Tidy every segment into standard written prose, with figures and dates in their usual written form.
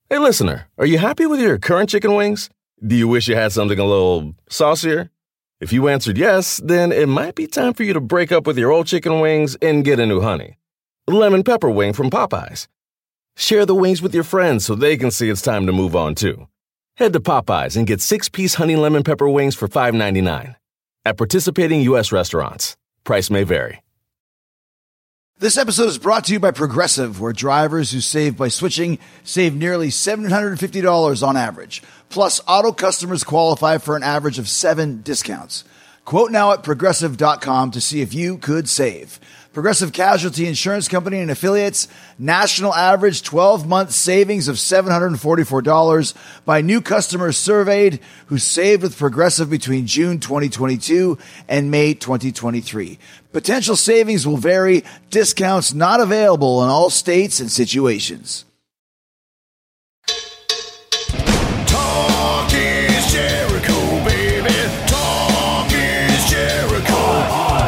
Hey, listener, are you happy with your current chicken wings? Do you wish you had something a little saucier? If you answered yes, then it might be time for you to break up with your old chicken wings and get a new honey. Lemon pepper wing from Popeyes. Share the wings with your friends so they can see it's time to move on too. Head to Popeyes and get 6-piece honey lemon pepper wings for $5.99. At participating U.S. restaurants. Price may vary. This episode is brought to you by Progressive, where drivers who save by switching save nearly $750 on average. Plus, auto customers qualify for an average of 7 discounts. Quote now at Progressive.com to see if you could save. Progressive Casualty Insurance Company and Affiliates, national average 12-month savings of $744 by new customers surveyed who saved with Progressive between June 2022 and May 2023. Potential savings will vary. Discounts not available in all states and situations. Talk is Jericho, baby. Talk is Jericho.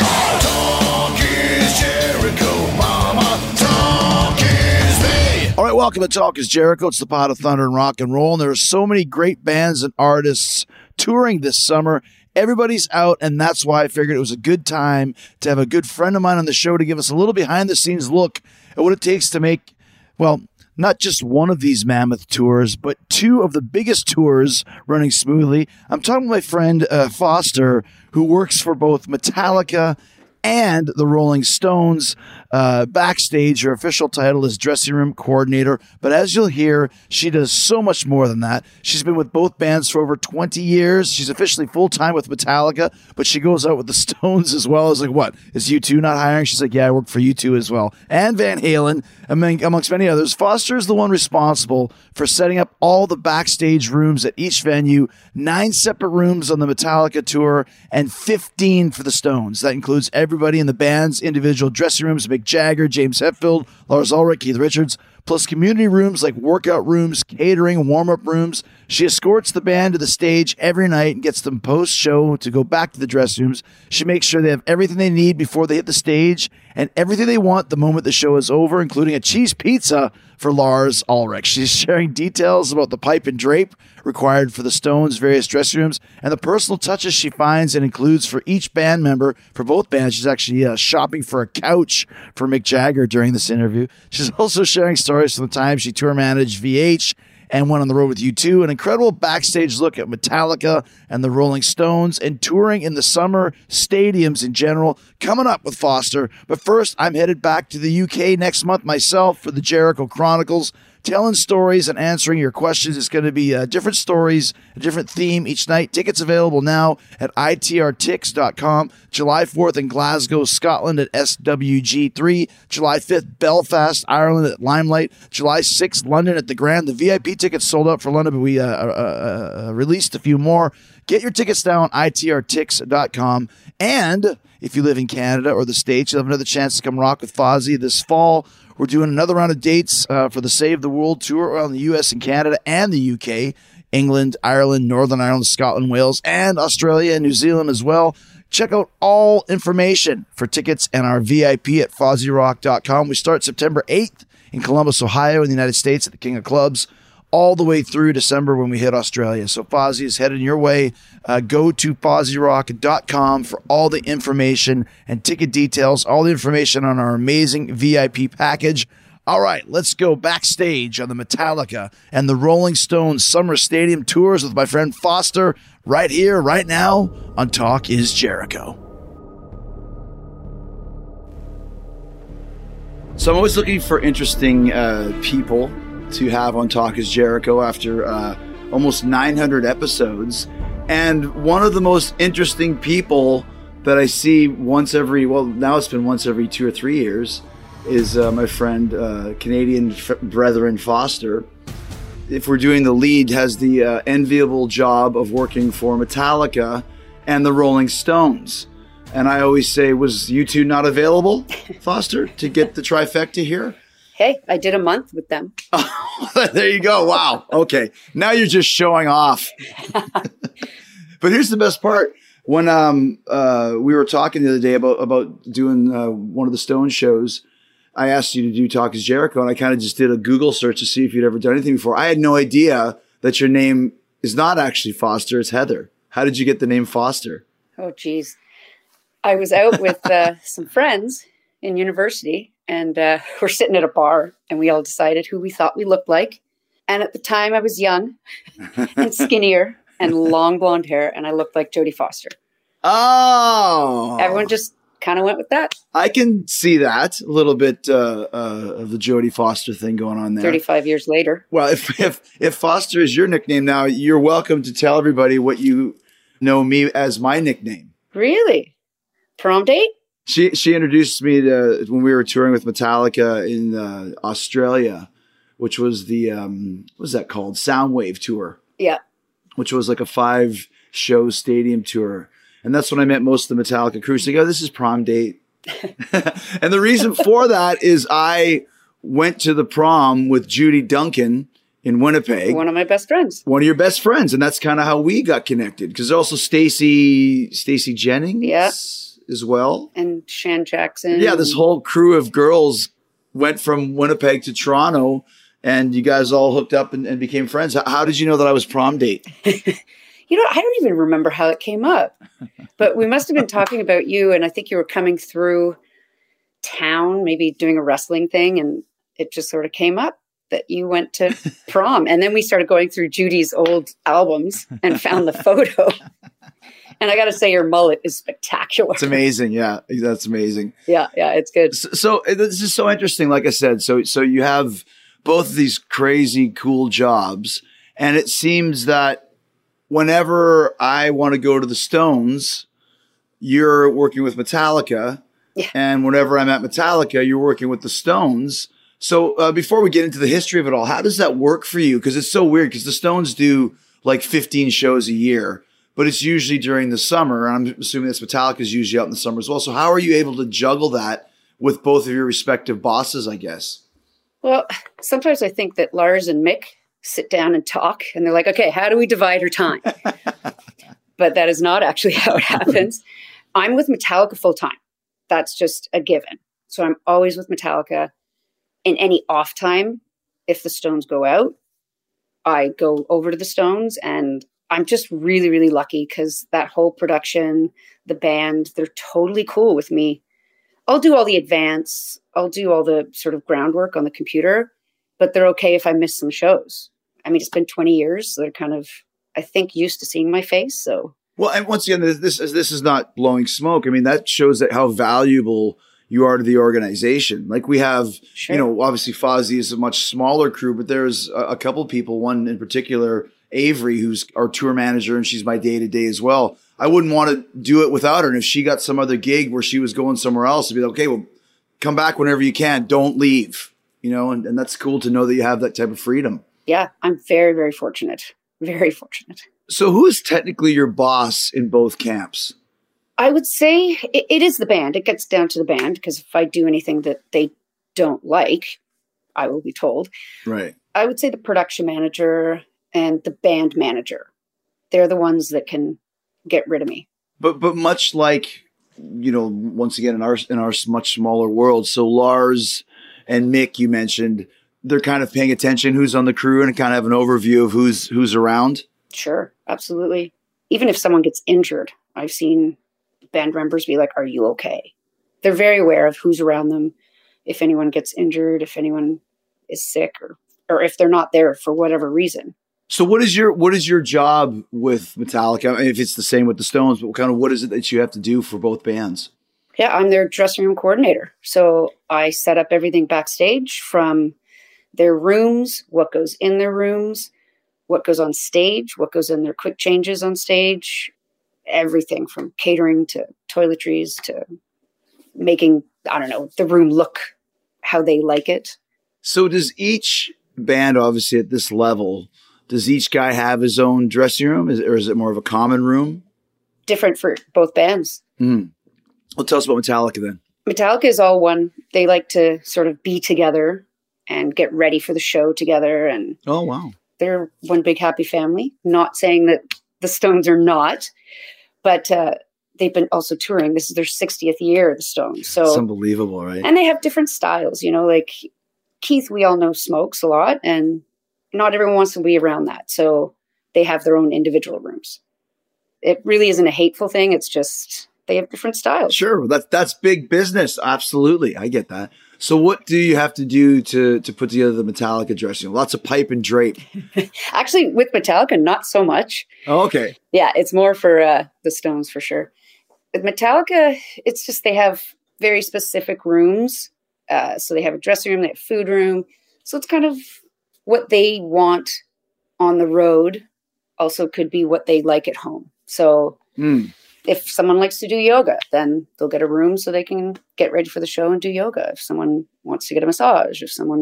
Talk is Jericho, mama. Talk is me. All right, welcome to Talk is Jericho. It's the pot of thunder and rock and roll. And there are so many great bands and artists touring this summer. Everybody's out, and that's why I figured it was a good time to have a good friend of mine on the show to give us a little behind-the-scenes look at what it takes to make, well, not just one of these mammoth tours, but 2 of the biggest tours running smoothly. I'm talking to my friend Foster, who works for both Metallica and the Rolling Stones. Backstage, her official title is dressing room coordinator, but as you'll hear, she does so much more than that. She's been with both bands for over 20 years. She's officially full-time with Metallica, but she goes out with the Stones as well. As like, what, is U2 not hiring? She's like, yeah, I work for U2 as well. And Van Halen, amongst many others. Foster is the one responsible for setting up all the backstage rooms at each venue, 9 separate rooms on the Metallica tour, and 15 for the Stones. That includes everybody in the band's individual dressing rooms, Mick Jagger, James Hetfield, Lars Ulrich, Keith Richards, plus community rooms like workout rooms, catering, warm-up rooms. She escorts the band to the stage every night and gets them post-show to go back to the dressing rooms. She makes sure they have everything they need before they hit the stage and everything they want the moment the show is over, including a cheese pizza for Lars Ulrich. She's sharing details about the pipe and drape required for the Stones' various dressing rooms and the personal touches she finds and includes for each band member. For both bands, she's actually shopping for a couch for Mick Jagger during this interview. She's also sharing stories from the time she tour managed VH and went on the road with U2, an incredible backstage look at Metallica and the Rolling Stones, and touring in the summer, stadiums in general, coming up with Foster. But first, I'm headed back to the UK next month myself for the Jericho Chronicles, telling stories and answering your questions. It's going to be different stories, a different theme each night. Tickets available now at itrtix.com. July 4th in Glasgow, Scotland at SWG3. July 5th, Belfast, Ireland at Limelight. July 6th, London at the Grand. The VIP tickets sold out for London, but we released a few more. Get your tickets now on itrtix.com. And if you live in Canada or the States, you'll have another chance to come rock with Fozzy this fall. We're doing another round of dates for the Save the World Tour around the US and Canada and the UK, England, Ireland, Northern Ireland, Scotland, Wales, and Australia and New Zealand as well. Check out all information for tickets and our VIP at FozzyRock.com. We start September 8th in Columbus, Ohio in the United States at the King of Clubs, all the way through December when we hit Australia. So Fozzy is headed your way. Go to FozzyRock.com for all the information and ticket details, all the information on our amazing VIP package. All right, let's go backstage on the Metallica and the Rolling Stones Summer Stadium Tours with my friend Foster right here, right now on Talk is Jericho. So I'm always looking for interesting people to have on Talk is Jericho after almost 900 episodes. And one of the most interesting people that I see once every, well, now it's been once every 2 or 3 years, is my friend, Canadian brethren Foster. If we're doing the lead, has the enviable job of working for Metallica and the Rolling Stones. And I always say, was U2 not available, Foster, to get the trifecta here? Hey, I did a month with them. There you go. Wow. Okay. Now you're just showing off. But here's the best part. When we were talking the other day about doing one of the Stone shows, I asked you to do Talk is Jericho, and I kind of just did a Google search to see if you'd ever done anything before. I had no idea that your name is not actually Foster, it's Heather. How did you get the name Foster? Oh, geez. I was out with some friends in university, and we're sitting at a bar, and we all decided who we thought we looked like. And at the time, I was young and skinnier and long blonde hair, and I looked like Jodie Foster. Oh. Everyone just kind of went with that. I can see that. A little bit of the Jodie Foster thing going on there. 35 years later. Well, if Foster is your nickname now, you're welcome to tell everybody what you know me as my nickname. Really? Prom date? She introduced me to when we were touring with Metallica in Australia, which was the what was that called? Soundwave tour. Yeah. Which was like a 5-show stadium tour. And that's when I met most of the Metallica crew. So, this is prom date. And the reason for that is I went to the prom with Judy Duncan in Winnipeg. One of my best friends. One of your best friends. And that's kind of how we got connected. Because there's also Stacey Jennings as well. And Shan Jackson. Yeah, this whole crew of girls went from Winnipeg to Toronto. And you guys all hooked up and became friends. How did you know that I was prom date? I don't even remember how it came up, but we must have been talking about you. And I think you were coming through town, maybe doing a wrestling thing. And it just sort of came up that you went to prom. And then we started going through Judy's old albums and found the photo. And I got to say, your mullet is spectacular. It's amazing. Yeah, that's amazing. Yeah, it's good. So this is so interesting. Like I said, so you have both of these crazy cool jobs. And it seems that whenever I want to go to the Stones, you're working with Metallica. Yeah. And whenever I'm at Metallica, you're working with the Stones. So before we get into the history of it all, how does that work for you? Because it's so weird because the Stones do like 15 shows a year, but it's usually during the summer. And I'm assuming that Metallica is usually out in the summer as well. So how are you able to juggle that with both of your respective bosses, I guess? Well, sometimes I think that Lars and Mick sit down and talk and they're like, okay, how do we divide our time? But that is not actually how it happens. I'm with Metallica full time. That's just a given. So I'm always with Metallica. In any off time, if the Stones go out, I go over to the Stones, and I'm just really, really lucky because that whole production, the band, they're totally cool with me. I'll do all the advance. I'll do all the sort of groundwork on the computer, but they're okay if I miss some shows. I mean, it's been 20 years. So they're kind of, I think, used to seeing my face. So, well, and once again, this is not blowing smoke. I mean, that shows that how valuable you are to the organization. Like we have, sure. Obviously Fozzy is a much smaller crew, but there's a couple people, one in particular, Avery, who's our tour manager, and she's my day-to-day as well. I wouldn't want to do it without her. And if she got some other gig where she was going somewhere else, it'd be like, okay, well, come back whenever you can. Don't leave, and that's cool to know that you have that type of freedom. Yeah, I'm very, very fortunate. Very fortunate. So who is technically your boss in both camps? I would say it is the band. It gets down to the band because if I do anything that they don't like, I will be told. Right. I would say the production manager and the band manager. They're the ones that can get rid of me. But much like, once again, in our much smaller world, so Lars and Mick, you mentioned, they're kind of paying attention who's on the crew and kind of have an overview of who's around. Sure, absolutely. Even if someone gets injured, I've seen band members be like, are you okay? They're very aware of who's around them. If anyone gets injured, if anyone is sick, or if they're not there for whatever reason. So what is your job with Metallica? I mean, if it's the same with the Stones, but what is it that you have to do for both bands? Yeah, I'm their dressing room coordinator. So I set up everything backstage from their rooms, what goes in their rooms, what goes on stage, what goes in their quick changes on stage, everything from catering to toiletries to making, the room look how they like it. So does each band, obviously at this level, does each guy have his own dressing room? Or is it more of a common room? Different for both bands. Mm. Well, tell us about Metallica then. Metallica is all one. They like to sort of be together and get ready for the show together. And oh, wow. They're one big happy family. Not saying that the Stones are not, but they've been also touring. This is their 60th year, the Stones. So It's unbelievable, right? and they have different styles, like Keith, we all know, smokes a lot, and not everyone wants to be around that. So they have their own individual rooms. It really isn't a hateful thing. It's just they have different styles. Sure, that's big business. Absolutely, I get that. So what do you have to do to put together the Metallica dressing room? Lots of pipe and drape. Actually, with Metallica, not so much. Oh, okay. Yeah, it's more for the Stones for sure. With Metallica, it's just they have very specific rooms. So they have a dressing room, they have a food room. So it's kind of what they want on the road also could be what they like at home. So if someone likes to do yoga, then they'll get a room so they can get ready for the show and do yoga. If someone wants to get a massage,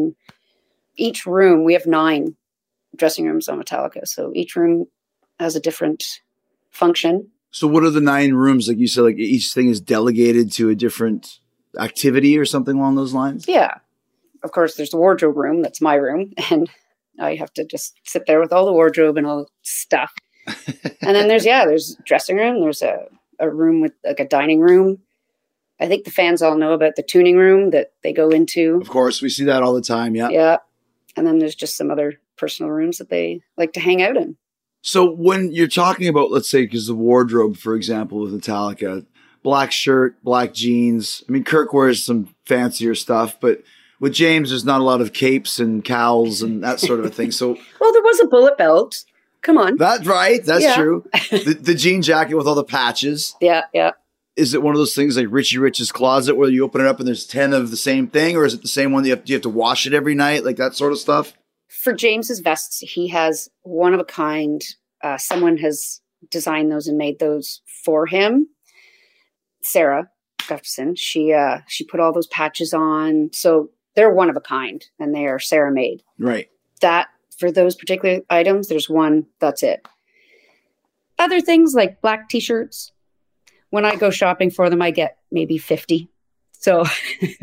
each room, we have 9 dressing rooms on Metallica. So each room has a different function. So what are the 9 rooms? Like you said, like each thing is delegated to a different activity or something along those lines? Yeah. Of course, there's the wardrobe room. That's my room. And I have to just sit there with all the wardrobe and all the stuff. And then there's dressing room. There's a room with like a dining room. I think the fans all know about the tuning room that they go into. Of course, we see that all the time. Yeah. Yeah. And then there's just some other personal rooms that they like to hang out in. So when you're talking about, let's say, because the wardrobe, for example, with Metallica, black shirt, black jeans. I mean, Kirk wears some fancier stuff, but with James, there's not a lot of capes and cowls and that sort of a thing. So, well, there was a bullet belt. Come on. That's right. That's Yeah. true. The jean jacket with all the patches. Yeah, yeah. Is it one of those things like Richie Rich's closet where you open it up and there's 10 of the same thing? Or is it the same one that you have to wash it every night? Like that sort of stuff? For James's vests, he has one of a kind. Someone has designed those and made those for him. Sarah Gustafson, she put all those patches on. So they're one of a kind and they are Sarah made. Right. That for those particular items, there's one, that's it. Other things like black t-shirts, when I go shopping for them, I get maybe 50. So, so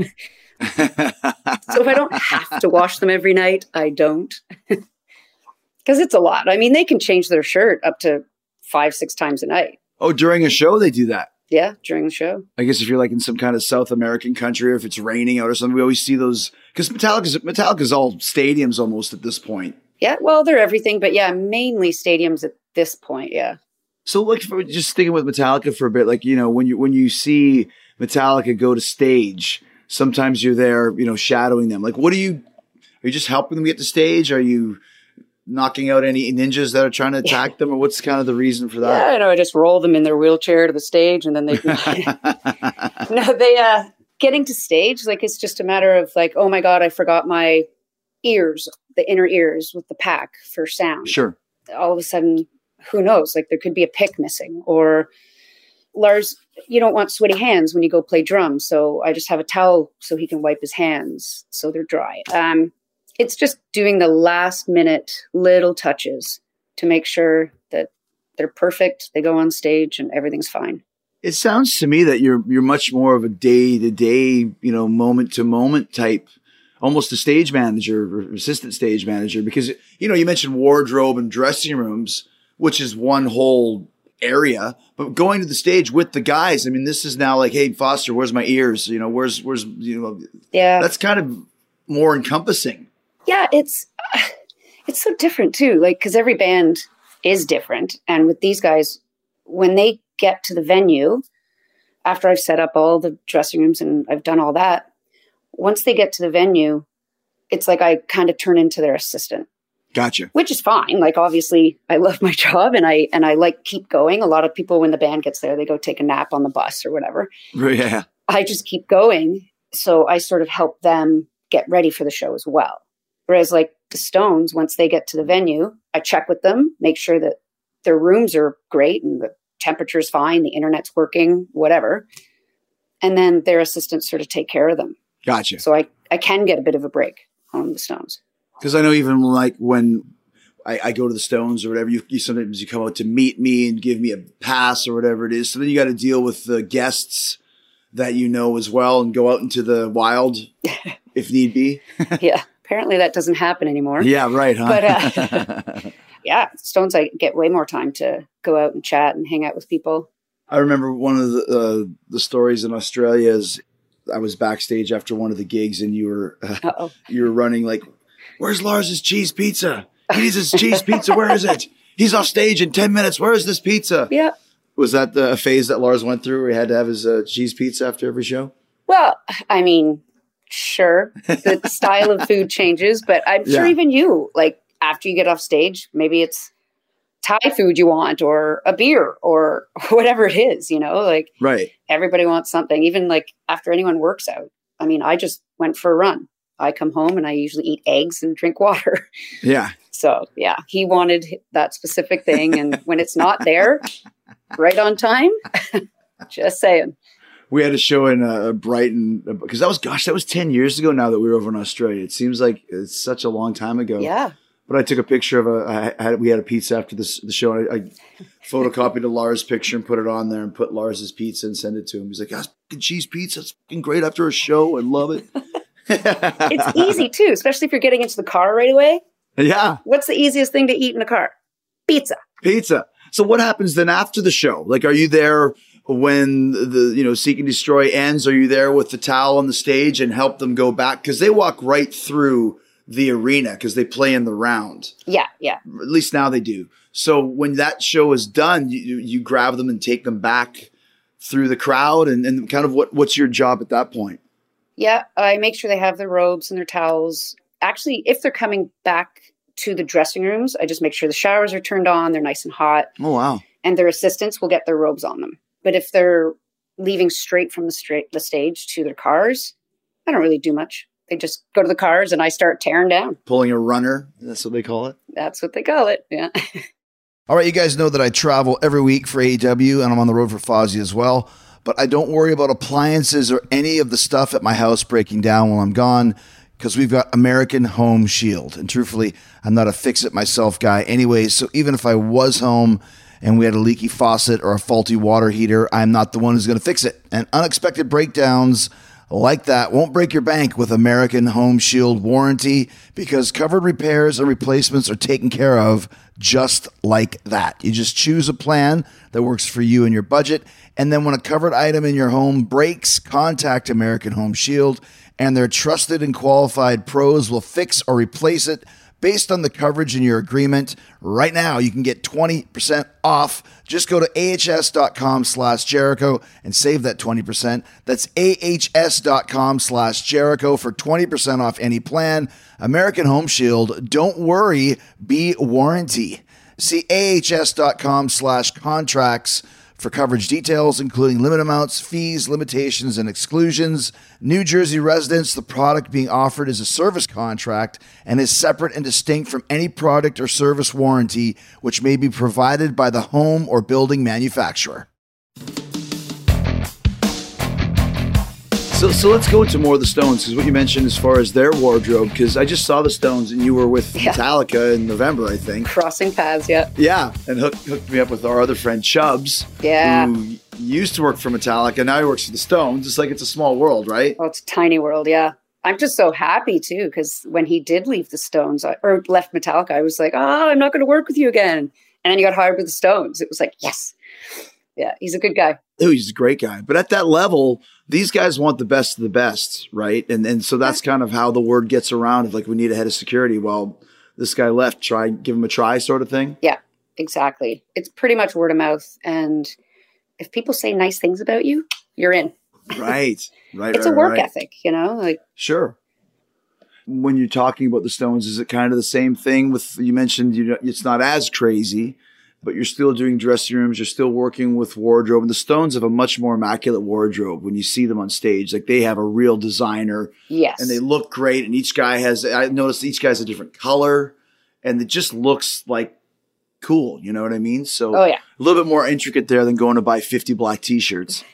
if I don't have to wash them every night, I don't. Because it's a lot. I mean, they can change their shirt up to 5-6 times a night. Oh, during a show, they do that. Yeah, during the show. I guess if you're like in some kind of South American country or if it's raining out or something, we always see those. Because Metallica's all stadiums almost at this point. Yeah, well, they're everything. But yeah, mainly stadiums at this point, yeah. So, like, just sticking with Metallica for a bit, like, when you see Metallica go to stage, sometimes you're there, shadowing them. Like, are you just helping them get to stage? Are you knocking out any ninjas that are trying to attack them, or what's kind of the reason for that? Yeah, I just roll them in their wheelchair to the stage, and then they getting to stage, like, it's just a matter of like, oh my God, I forgot my ears, the inner ears with the pack for sound. Sure. All of a sudden, who knows? Like there could be a pick missing, or Lars, you don't want sweaty hands when you go play drums. So I just have a towel so he can wipe his hands so they're dry. It's just doing the last minute little touches to make sure that they're perfect. They go on stage and everything's fine. It sounds to me that you're much more of a day-to-day, moment-to-moment type, almost a stage manager or assistant stage manager, because, you mentioned wardrobe and dressing rooms, which is one whole area, but going to the stage with the guys, I mean, this is now like, hey, Foster, where's my ears? Where's Yeah. That's kind of more encompassing. Yeah, it's so different too. Like, because every band is different. And with these guys, when they get to the venue, after I've set up all the dressing rooms and I've done all that, once they get to the venue, it's like I kind of turn into their assistant. Gotcha. Which is fine. Like, obviously, I love my job and I like keep going. A lot of people, when the band gets there, they go take a nap on the bus or whatever. Yeah. I just keep going. So I sort of help them get ready for the show as well. Whereas like the Stones, once they get to the venue, I check with them, make sure that their rooms are great and the temperature is fine, the internet's working, whatever. And then their assistants sort of take care of them. Gotcha. So I can get a bit of a break on the Stones. Because I know even like when I go to the Stones or whatever, you sometimes you come out to meet me and give me a pass or whatever it is. So then you got to deal with the guests that as well and go out into the wild if need be. Yeah. Apparently that doesn't happen anymore. Yeah, right, huh? But yeah, Stones, I get way more time to go out and chat and hang out with people. I remember one of the stories in Australia is I was backstage after one of the gigs, and you were running like, "Where's Lars's cheese pizza? He needs his cheese pizza. Where is it? He's off stage in 10 minutes. Where is this pizza?" Yeah. Was that a phase that Lars went through where he had to have his cheese pizza after every show? Well, I mean, sure, the style of food changes, but I'm sure even you, like after you get off stage, maybe it's Thai food you want or a beer or whatever it is, like Right. everybody wants something, even like after anyone works out. I mean, I just went for a run. I come home and I usually eat eggs and drink water. Yeah. So yeah, he wanted that specific thing. And when it's not there right on time, just saying. We had a show in Brighton because that was 10 years ago now that we were over in Australia. It seems like it's such a long time ago. Yeah. But I took a picture of we had a pizza after the show. And I photocopied a Lars picture and put it on there and put Lars's pizza and sent it to him. He's like, "That's fucking cheese pizza. It's fucking great after a show. I love it." It's easy too, especially if you're getting into the car right away. Yeah. What's the easiest thing to eat in a car? Pizza. Pizza. So what happens then after the show? Like, are you there when the Seek and Destroy ends? Are you there with the towel on the stage and help them go back? Because they walk right through the arena because they play in the round. Yeah, yeah. At least now they do. So when that show is done, you grab them and take them back through the crowd and kind of what's your job at that point? Yeah, I make sure they have their robes and their towels. Actually, if they're coming back to the dressing rooms, I just make sure the showers are turned on, they're nice and hot. Oh, wow. And their assistants will get their robes on them. But if they're leaving straight from the stage to their cars, I don't really do much. They just go to the cars and I start tearing down. Pulling a runner. That's what they call it. That's what they call it. Yeah. All right. You guys know that I travel every week for AEW and I'm on the road for Fozzy as well. But I don't worry about appliances or any of the stuff at my house breaking down while I'm gone because we've got American Home Shield. And truthfully, I'm not a fix-it myself guy anyway. So even if I was home and we had a leaky faucet or a faulty water heater, I'm not the one who's going to fix it. And unexpected breakdowns like that won't break your bank with American Home Shield warranty because covered repairs and replacements are taken care of just like that. You just choose a plan that works for you and your budget. And then when a covered item in your home breaks, contact American Home Shield and their trusted and qualified pros will fix or replace it based on the coverage in your agreement. Right now, you can get 20% off. Just go to ahs.com/Jericho and save that 20%. That's ahs.com/Jericho for 20% off any plan. American Home Shield, don't worry, be warranty. See ahs.com/contracts for coverage details, including limit amounts, fees, limitations, and exclusions. New Jersey residents, the product being offered is a service contract and is separate and distinct from any product or service warranty, which may be provided by the home or building manufacturer. So let's go into more of the Stones, because what you mentioned as far as their wardrobe, because I just saw the Stones and you were with Metallica in November, I think. Crossing paths, yeah. Yeah, and hooked me up with our other friend Chubbs, who used to work for Metallica. Now he works for the Stones. It's like it's a small world, right? Oh, it's a tiny world, yeah. I'm just so happy, too, because when he did leave the Stones, or left Metallica, I was like, I'm not going to work with you again. And then he got hired with the Stones. It was like, yes. Yeah, he's a good guy. Oh, he's a great guy. But at that level, these guys want the best of the best, right? And so that's kind of how the word gets around of like, we need a head of security. Well, this guy left, give him a try sort of thing. Yeah, exactly. It's pretty much word of mouth. And if people say nice things about you, you're in. Right. It's a work ethic, like. Sure. When you're talking about the Stones, is it kind of the same thing with, you mentioned, it's not as crazy, but you're still doing dressing rooms, you're still working with wardrobe. And the Stones have a much more immaculate wardrobe when you see them on stage. Like they have a real designer. Yes. And they look great. And I noticed each guy has a different color and it just looks like cool. You know what I mean? So a little bit more intricate there than going to buy 50 black t-shirts.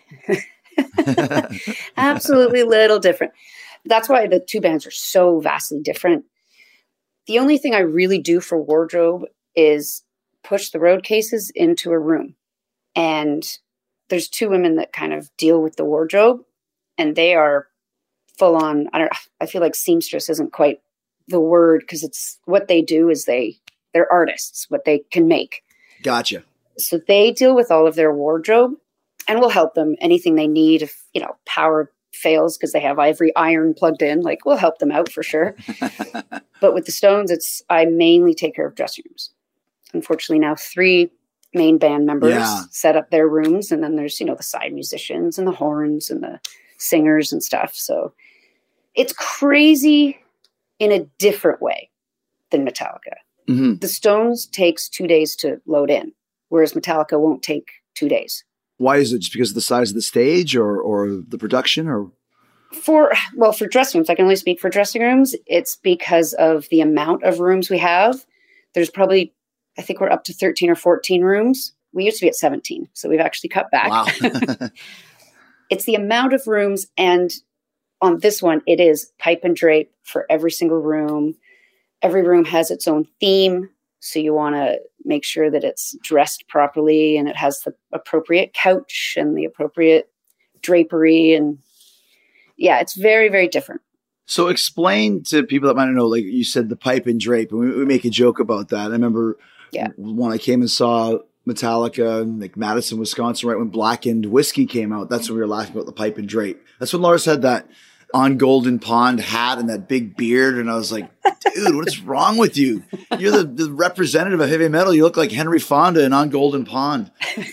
Absolutely little different. That's why the two bands are so vastly different. The only thing I really do for wardrobe is push the road cases into a room. And there's two women that kind of deal with the wardrobe and they are full on. I feel like seamstress isn't quite the word because it's what they do is they're artists, what they can make. Gotcha. So they deal with all of their wardrobe And we'll help them anything they need. If, power fails because they have every iron plugged in, like we'll help them out for sure. But with the Stones, I mainly take care of dressing rooms. Unfortunately, now 3 main band members set up their rooms. And then there's, the side musicians and the horns and the singers and stuff. So it's crazy in a different way than Metallica. Mm-hmm. The Stones takes 2 days to load in, whereas Metallica won't take 2 days. Why is it? Just because of the size of the stage or the production or? For dressing rooms, I can only speak for dressing rooms. It's because of the amount of rooms we have. There's probably, I think we're up to 13 or 14 rooms. We used to be at 17. So we've actually cut back. Wow. It's the amount of rooms. And on this one, it is pipe and drape for every single room. Every room has its own theme. So you want to make sure that it's dressed properly and it has the appropriate couch and the appropriate drapery. And yeah, it's very, very different. So explain to people that might not know, like you said, the pipe and drape. And we make a joke about that. I remember when I came and saw Metallica in like Madison, Wisconsin, right when Blackened Whiskey came out. That's when we were laughing about the pipe and drape. That's when Lars had that On Golden Pond hat and that big beard. And I was like, dude, what's wrong with you? You're the representative of heavy metal. You look like Henry Fonda in On Golden Pond.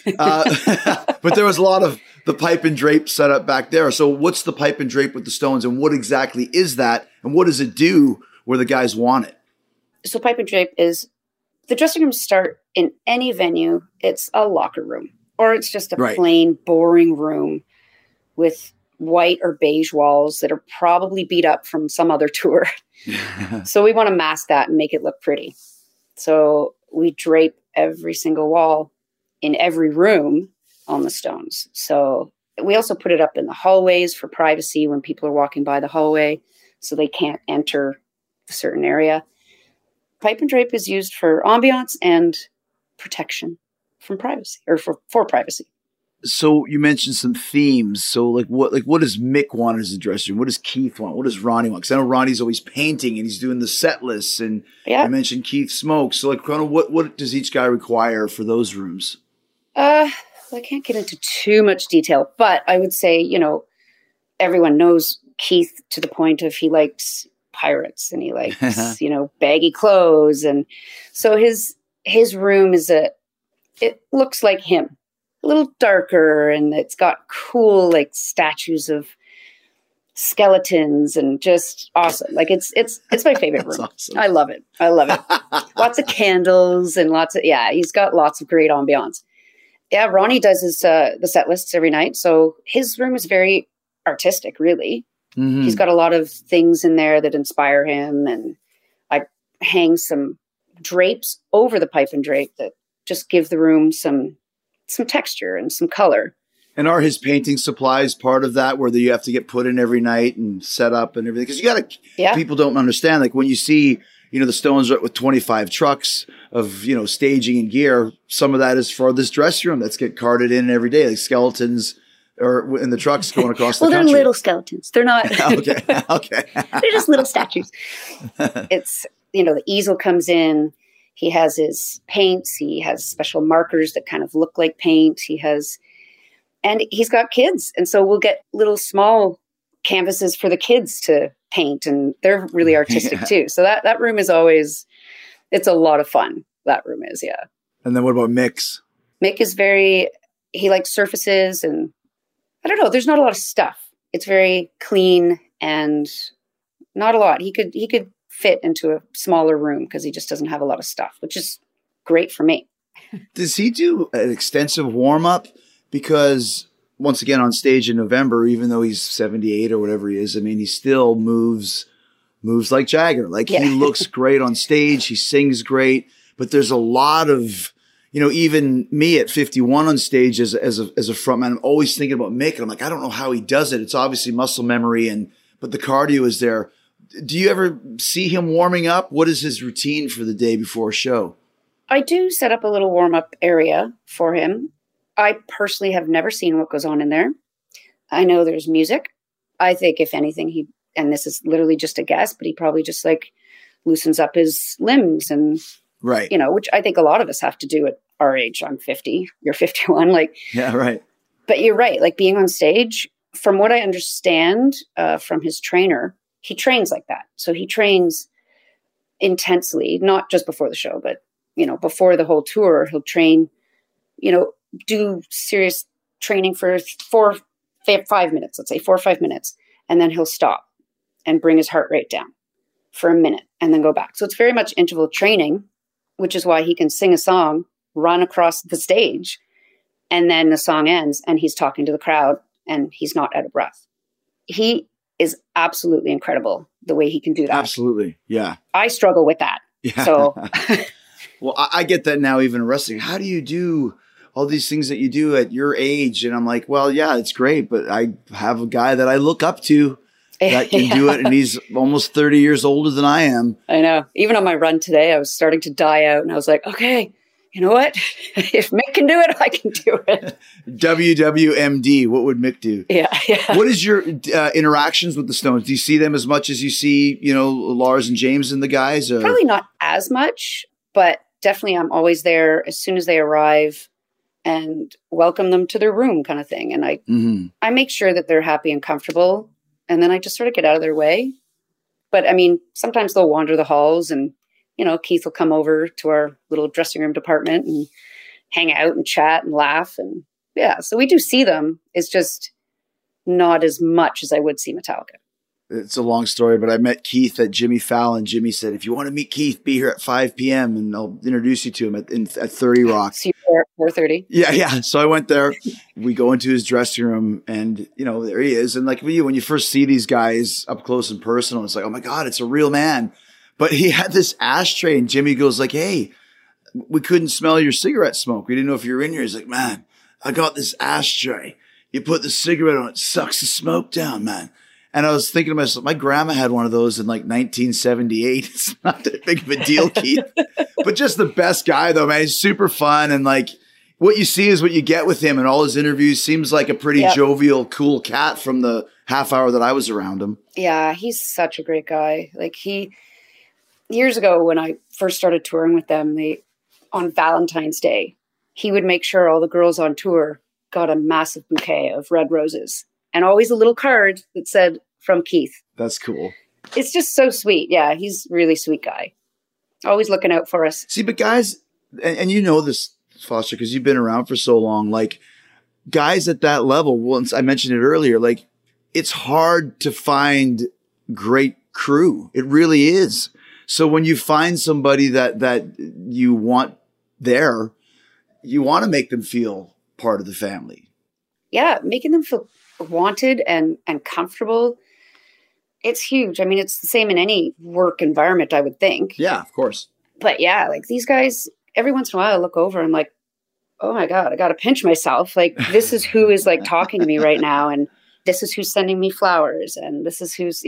But there was a lot of the pipe and drape set up back there. So what's the pipe and drape with the Stones and what exactly is that? And what does it do where the guys want it? So pipe and drape is the dressing rooms start in any venue. It's a locker room or it's just a plain boring room with white or beige walls that are probably beat up from some other tour. So we want to mask that and make it look pretty. So we drape every single wall in every room on the Stones. So we also put it up in the hallways for privacy when people are walking by the hallway so they can't enter a certain area. Pipe and drape is used for ambiance and protection from privacy or for privacy. So you mentioned some themes. So what does Mick want as a dressing room? What does Keith want? What does Ronnie want? Because I know Ronnie's always painting and he's doing the set lists. And I mentioned Keith smokes. So kind of what does each guy require for those rooms? I can't get into too much detail, but I would say, everyone knows Keith to the point of he likes pirates and he likes, baggy clothes. And so his room it looks like him. A little darker and it's got cool like statues of skeletons and just awesome. Like it's my favorite room. Awesome. I love it. Lots of candles and he's got lots of great ambiance. Yeah, Ronnie does his the set lists every night. So his room is very artistic, really. Mm-hmm. He's got a lot of things in there that inspire him. And I hang some drapes over the pipe and drape that just give the room some texture and some color. And are his painting supplies part of that where you have to get put in every night and set up and everything? Because people don't understand, like when you see, the Stones with 25 trucks of, staging and gear, some of that is for this dressing room that's get carted in every day, like skeletons or in the trucks going across the country. Well, they're little skeletons. They're not. Okay. They're just little statues. It's, the easel comes in. He has his paints. He has special markers that kind of look like paint. And he's got kids. And so we'll get little small canvases for the kids to paint. And they're really artistic too. So that room is it's a lot of fun. That room is, yeah. And then what about Mick's? Mick is he likes surfaces and I don't know. There's not a lot of stuff. It's very clean and not a lot. He could fit into a smaller room because he just doesn't have a lot of stuff, which is great for me. Does he do an extensive warm-up? Because once again, on stage in November, even though he's 78 or whatever he is, he still moves like Jagger. Like he looks great on stage. He sings great, but there's a lot of, even me at 51 on stage as a frontman, I'm always thinking about Mick. And I'm like, I don't know how he does it. It's obviously muscle memory but the cardio is there. Do you ever see him warming up? What is his routine for the day before a show? I do set up a little warm-up area for him. I personally have never seen what goes on in there. I know there's music. I think if anything, and this is literally just a guess, but he probably just loosens up his limbs and, right. Which I think a lot of us have to do at our age. I'm 50, you're 51. Yeah, right. But you're right. Like being on stage, from what I understand from his trainer, he trains like that. So he trains intensely, not just before the show, but, before the whole tour, he'll train, do serious training for 5 minutes, let's say 4 or 5 minutes. And then he'll stop and bring his heart rate down for a minute and then go back. So it's very much interval training, which is why he can sing a song, run across the stage, and then the song ends and he's talking to the crowd and he's not out of breath. He is absolutely incredible the way he can do that. Absolutely. Yeah. I struggle with that. Yeah. So well, I get that now even in wrestling. How do you do all these things that you do at your age? And I'm like, well, yeah, it's great, but I have a guy that I look up to that can do it. And he's almost 30 years older than I am. I know. Even on my run today, I was starting to die out and I was like, okay, you know what? If Mick can do it, I can do it. WWMD. What would Mick do? Yeah. What is your interactions with the Stones? Do you see them as much as you see, Lars and James and the guys? Probably not as much, but definitely I'm always there as soon as they arrive and welcome them to their room kind of thing. And I make sure that they're happy and comfortable. And then I just sort of get out of their way. But I mean, sometimes they'll wander the halls and, Keith will come over to our little dressing room department and hang out and chat and laugh. And yeah, so we do see them. It's just not as much as I would see Metallica. It's a long story, but I met Keith at Jimmy Fallon. Jimmy said, if you want to meet Keith, be here at 5 p.m. and I'll introduce you to him at 30 Rock. So you're at 4:30? Yeah. So I went there. We go into his dressing room and, there he is. And like when you first see these guys up close and personal, it's like, oh my God, it's a real man. But he had this ashtray and Jimmy goes like, hey, we couldn't smell your cigarette smoke. We didn't know if you were in here. He's like, man, I got this ashtray. You put the cigarette on, it sucks the smoke down, man. And I was thinking to myself, my grandma had one of those in like 1978. It's not that big of a deal, Keith. But just the best guy though, man. He's super fun. And like what you see is what you get with him in all his interviews. Seems like a pretty jovial, cool cat from the half hour that I was around him. Yeah, he's such a great guy. Like years ago when I first started touring with them, on Valentine's Day, he would make sure all the girls on tour got a massive bouquet of red roses and always a little card that said, from Keith. That's cool. It's just so sweet. Yeah, he's a really sweet guy. Always looking out for us. See, but guys, and you know this, Foster, because you've been around for so long, like guys at that level, once I mentioned it earlier, like it's hard to find great crew. It really is. So when you find somebody that you want there, you want to make them feel part of the family. Yeah, making them feel wanted and comfortable. It's huge. I mean, it's the same in any work environment, I would think. Yeah, of course. But yeah, like these guys, every once in a while I look over and I'm like, oh my God, I got to pinch myself. Like this is who is like talking to me right now. And this is who's sending me flowers. And this is who's,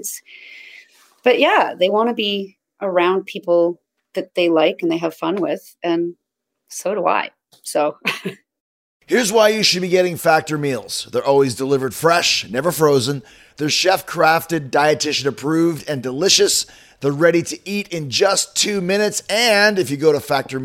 but yeah, they want to be around people that they like and they have fun with. And so do I. So here's why you should be getting Factor meals. They're always delivered fresh, never frozen. They're chef-crafted, dietitian-approved, and delicious. They're ready to eat in just 2 minutes. And if you go to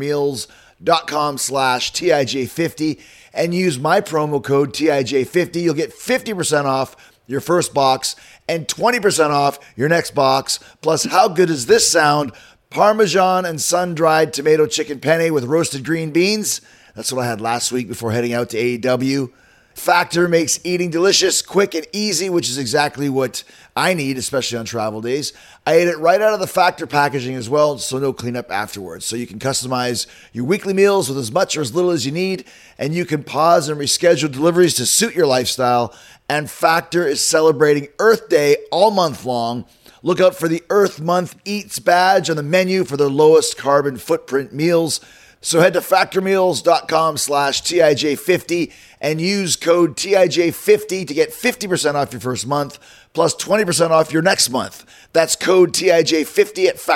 factormeals.com/TIJ50 and use my promo code TIJ50, you'll get 50% off your first box and 20% off your next box. Plus, how good does this sound? Parmesan and sun-dried tomato chicken penne with roasted green beans. That's what I had last week before heading out to AEW. Factor makes eating delicious, quick, and easy, which is exactly what I need, especially on travel days. I ate it right out of the Factor packaging as well, so no cleanup afterwards. So you can customize your weekly meals with as much or as little as you need, and you can pause and reschedule deliveries to suit your lifestyle. And Factor is celebrating Earth Day all month long. Look out for the Earth Month Eats badge on the menu for their lowest carbon footprint meals. So head to factormeals.com/TIJ50 and use code TIJ50 to get 50% off your first month, plus 20% off your next month. That's code TIJ50 at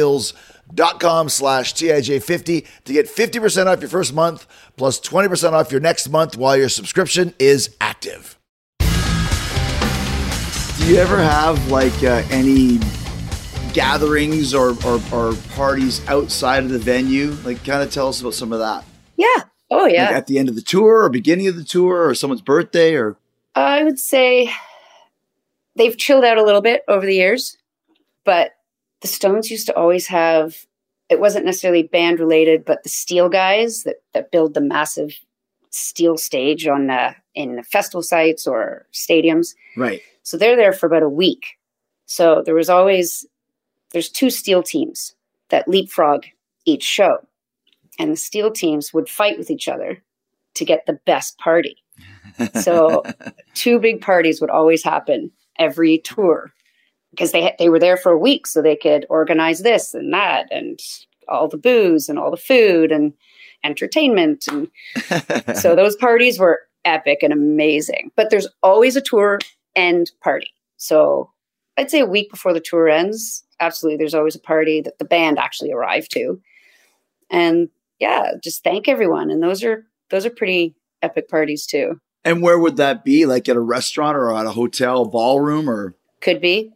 factormeals.com/TIJ50 to get 50% off your first month, plus 20% off your next month while your subscription is active. Do you ever have like any gatherings or parties outside of the venue? Like kind of tell us about some of that. Yeah. Oh, yeah. Like at the end of the tour or beginning of the tour or someone's birthday or? I would say they've chilled out a little bit over the years, but the Stones used to always have, it wasn't necessarily band related, but the steel guys that build the massive steel stage on in festival sites or stadiums. Right. So they're there for about a week. So there's 2 steel teams that leapfrog each show. And the steel teams would fight with each other to get the best party. So 2 big parties would always happen every tour because they were there for a week, so they could organize this and that and all the booze and all the food and entertainment. And so those parties were epic and amazing. But there's always a tour end party. So I'd say a week before the tour ends, absolutely, there's always a party that the band actually arrived to. And yeah, just thank everyone. And those are pretty epic parties too. And where would that be? Like at a restaurant or at a hotel ballroom or? Could be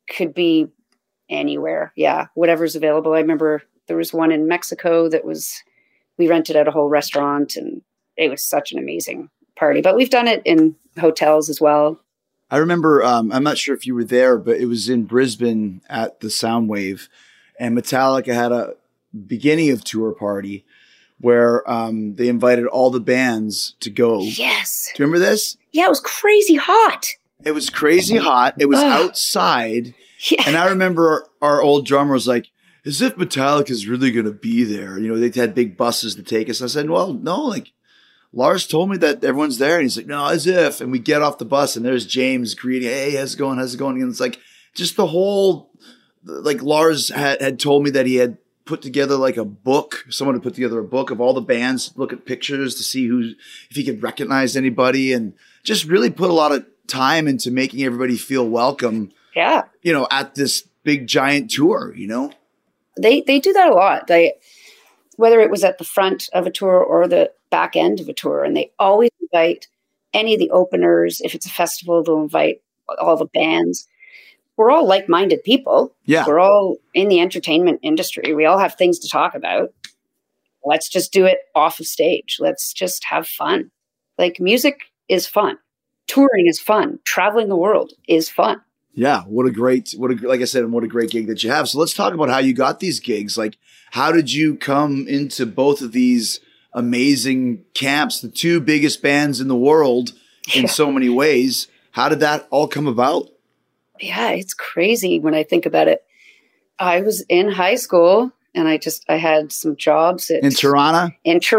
anywhere. Yeah. Whatever's available. I remember there was one in Mexico we rented out a whole restaurant and it was such an amazing party, but we've done it in hotels as well. I remember, I'm not sure if you were there, but it was in Brisbane at the Soundwave, and Metallica had a beginning of tour party where they invited all the bands to go. Yes. Do you remember this? Yeah, it was crazy hot. It was crazy hot. It was outside. Yeah. And I remember our old drummer was like, as if Metallica's really going to be there. You know, they had big buses to take us. I said, well, no, like Lars told me that everyone's there. And he's like, no, as if. And we get off the bus and there's James greeting, hey, how's it going? How's it going? And it's like just the whole, like Lars had told me that he had put together like a book. Someone had put together a book of all the bands, look at pictures to see if he could recognize anybody, and just really put a lot of time into making everybody feel welcome. Yeah. You know, at this big giant tour, you know? They do that a lot. Whether it was at the front of a tour or the back end of a tour, and they always invite any of the openers. If it's a festival, they'll invite all the bands. We're all like-minded people. Yeah. We're all in the entertainment industry. We all have things to talk about. Let's just do it off of stage. Let's just have fun. Like, music is fun. Touring is fun. Traveling the world is fun. Yeah. Like I said, what a great gig that you have. So let's talk about how you got these gigs. Like, how did you come into both of these amazing camps, the 2 biggest bands in the world in so many ways? How did that all come about? Yeah, it's crazy when I think about it. I was in high school and I had some jobs in Tirana.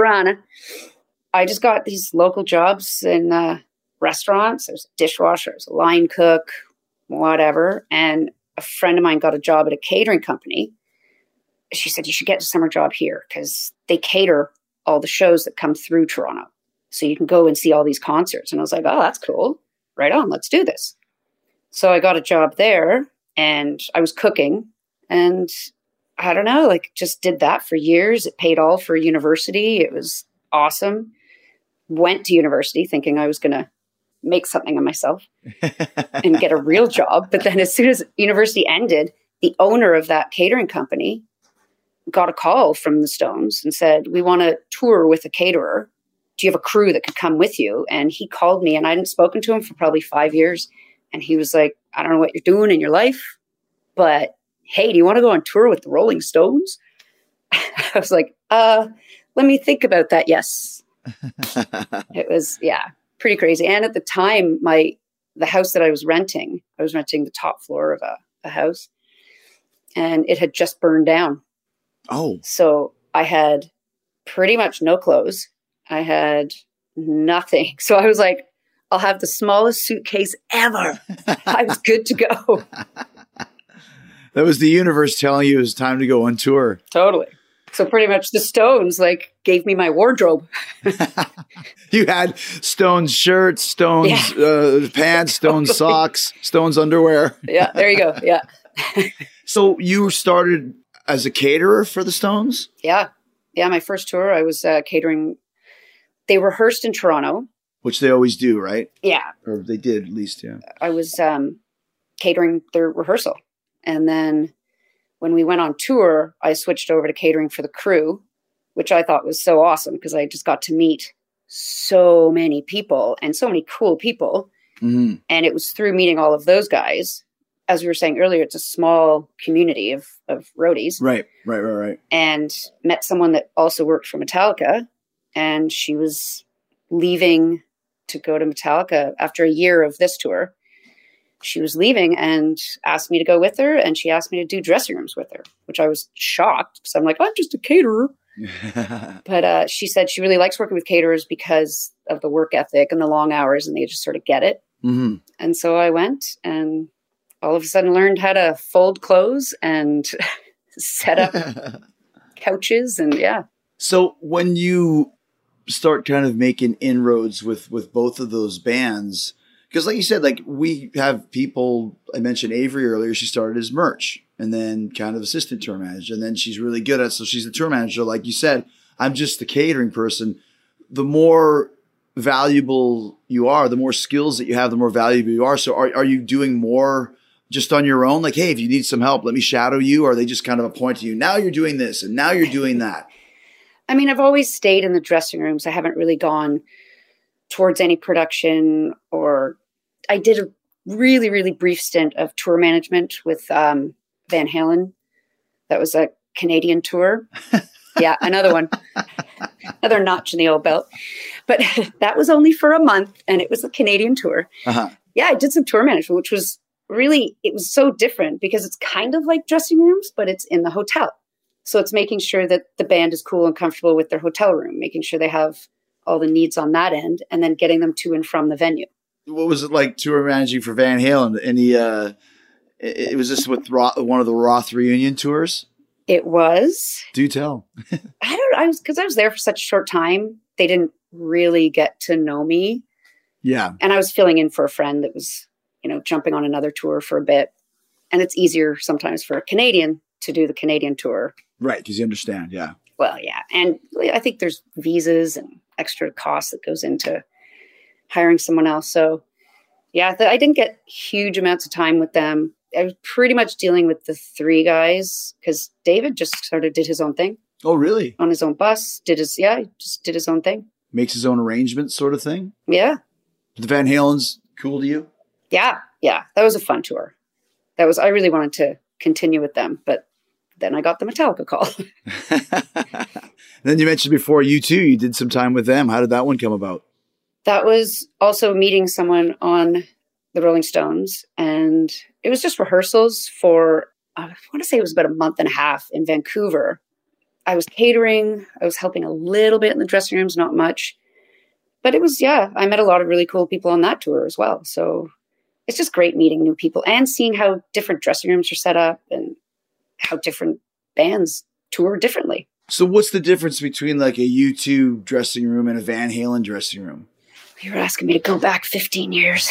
I just got these local jobs in restaurants. There's a dishwasher, there's a line cook, whatever. And a friend of mine got a job at a catering company. She said, you should get a summer job here because they cater all the shows that come through Toronto. So you can go and see all these concerts. And I was like, oh, that's cool. Right on. Let's do this. So I got a job there and I was cooking, and I don't know, like just did that for years. It paid all for university. It was awesome. Went to university thinking I was going to make something of myself and get a real job. But then as soon as university ended, the owner of that catering company got a call from the Stones and said, we want to tour with a caterer. Do you have a crew that could come with you? And he called me, and I hadn't spoken to him for probably 5 years. And he was like, I don't know what you're doing in your life, but hey, do you want to go on tour with the Rolling Stones? I was like, let me think about that. Yes. It was, pretty crazy. And at the time, the house that I was renting the top floor of a house, and it had just burned down. Oh. So I had pretty much no clothes. I had nothing. So I was like, I'll have the smallest suitcase ever. I was good to go. That was the universe telling you it was time to go on tour. Totally. So pretty much the Stones gave me my wardrobe. You had Stones shirts, Stones pants, Stones socks, Stones underwear. Yeah, there you go. Yeah. So you started as a caterer for the Stones? Yeah. Yeah, my first tour, I was catering. They rehearsed in Toronto. Which they always do, right? Yeah. Or they did at least, yeah. I was catering their rehearsal. And then when we went on tour, I switched over to catering for the crew, which I thought was so awesome because I just got to meet so many people and so many cool people. Mm-hmm. And it was through meeting all of those guys. As we were saying earlier, it's a small community of roadies. Right. And met someone that also worked for Metallica. And she was leaving to go to Metallica after a year of this tour. She was leaving and asked me to go with her. And she asked me to do dressing rooms with her, which I was shocked because I'm like, I'm just a caterer. But she said she really likes working with caterers because of the work ethic and the long hours, and they just sort of get it. Mm-hmm. And so I went and all of a sudden learned how to fold clothes and set up couches. And yeah. So when you start kind of making inroads with both of those bands, because like you said, like we have people, I mentioned Avery earlier, she started as merch and then kind of assistant tour manager. And then she's really good at, so she's the tour manager. Like you said, I'm just the catering person. The more valuable you are, the more skills that you have, the more valuable you are. So are you doing more just on your own? Like, hey, if you need some help, let me shadow you. Or are they just kind of appoint you? Now you're doing this and now you're doing that. I mean, I've always stayed in the dressing rooms. I haven't really gone towards any production, or I did a really, really brief stint of tour management with Van Halen. That was a Canadian tour. Yeah, another one. Another notch in the old belt. But that was only for a month, and it was a Canadian tour. Uh-huh. Yeah, I did some tour management, which was really, it was so different because it's kind of like dressing rooms, but it's in the hotel. So it's making sure that the band is cool and comfortable with their hotel room, making sure they have all the needs on that end, and then getting them to and from the venue. What was it like tour managing for Van Halen? It was this with one of the Roth reunion tours? It was. Do tell. I was there for such a short time. They didn't really get to know me. Yeah. And I was filling in for a friend that was, jumping on another tour for a bit. And it's easier sometimes for a Canadian to do the Canadian tour. Right. Because you understand. Yeah. Well, yeah. And I think there's visas and extra costs that goes into hiring someone else. So yeah, I didn't get huge amounts of time with them. I was pretty much dealing with the three guys because David just sort of did his own thing. Oh, really? On his own bus, he just did his own thing. Makes his own arrangements sort of thing? Yeah. The Van Halen's cool to you? Yeah. That was a fun tour. I really wanted to continue with them, but then I got the Metallica call. Then you mentioned before U2, you did some time with them. How did that one come about? That was also meeting someone on the Rolling Stones, and it was just rehearsals for, I want to say it was about a month and a half in Vancouver. I was catering. I was helping a little bit in the dressing rooms, not much. But it was, I met a lot of really cool people on that tour as well. So it's just great meeting new people and seeing how different dressing rooms are set up and how different bands tour differently. So what's the difference between like a U2 dressing room and a Van Halen dressing room? You were asking me to go back 15 years.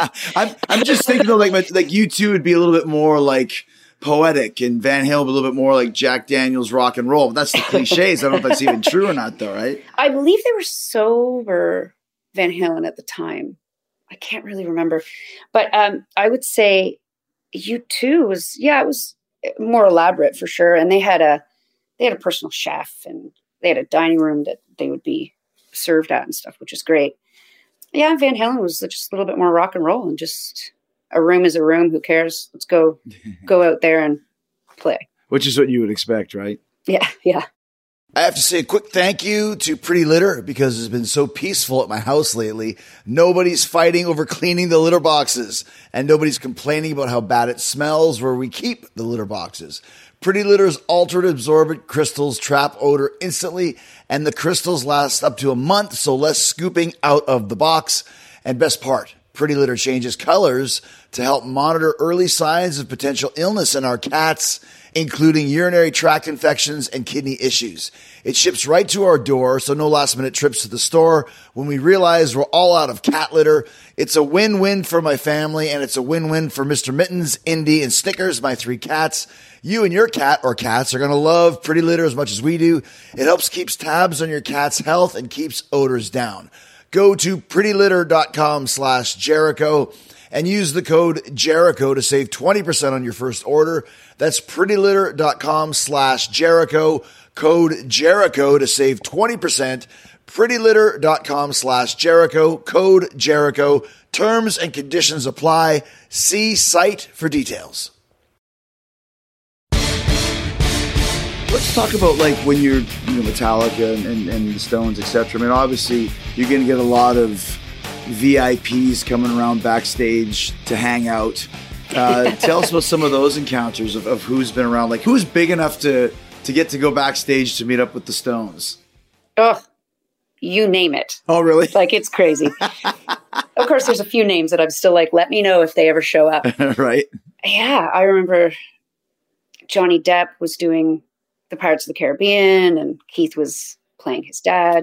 I'm just thinking though, like U2 would be a little bit more like poetic and Van Halen would be a little bit more like Jack Daniel's rock and roll. But that's the cliches. I don't know if that's even true or not though, right? I believe they were sober, Van Halen, at the time. I can't really remember. But I would say U2 was, it was more elaborate for sure. And they had a personal chef and they had a dining room that they would be served at and stuff, which is great. Yeah, Van Halen was just a little bit more rock and roll and just a room is a room. Who cares? Let's go out there and play. Which is what you would expect, right? Yeah. I have to say a quick thank you to Pretty Litter because it's been so peaceful at my house lately. Nobody's fighting over cleaning the litter boxes and nobody's complaining about how bad it smells where we keep the litter boxes. Pretty Litter's altered absorbent crystals trap odor instantly, and the crystals last up to a month, so less scooping out of the box. And best part, Pretty Litter changes colors to help monitor early signs of potential illness in our cats, including urinary tract infections and kidney issues. It ships right to our door, so no last-minute trips to the store. When we realize we're all out of cat litter, it's a win-win for my family, and it's a win-win for Mr. Mittens, Indy, and Snickers, my 3 cats. You and your cat or cats are going to love Pretty Litter as much as we do. It helps keeps tabs on your cat's health and keeps odors down. Go to prettylitter.com/Jericho and use the code Jericho to save 20% on your first order. That's prettylitter.com/Jericho. code Jericho to save 20%. prettylitter.com/Jericho, code Jericho. Terms and conditions apply. See site for details. Let's talk about like when you're Metallica and the Stones, etc. I mean, obviously you're going to get a lot of VIPs coming around backstage to hang out. Tell us about some of those encounters of who's been around. Like who's big enough to get to go backstage to meet up with the Stones? Oh, you name it. Oh, really? Like, it's crazy. Of course, there's a few names that I'm still like, let me know if they ever show up. Right. Yeah, I remember Johnny Depp was doing the Pirates of the Caribbean and Keith was playing his dad.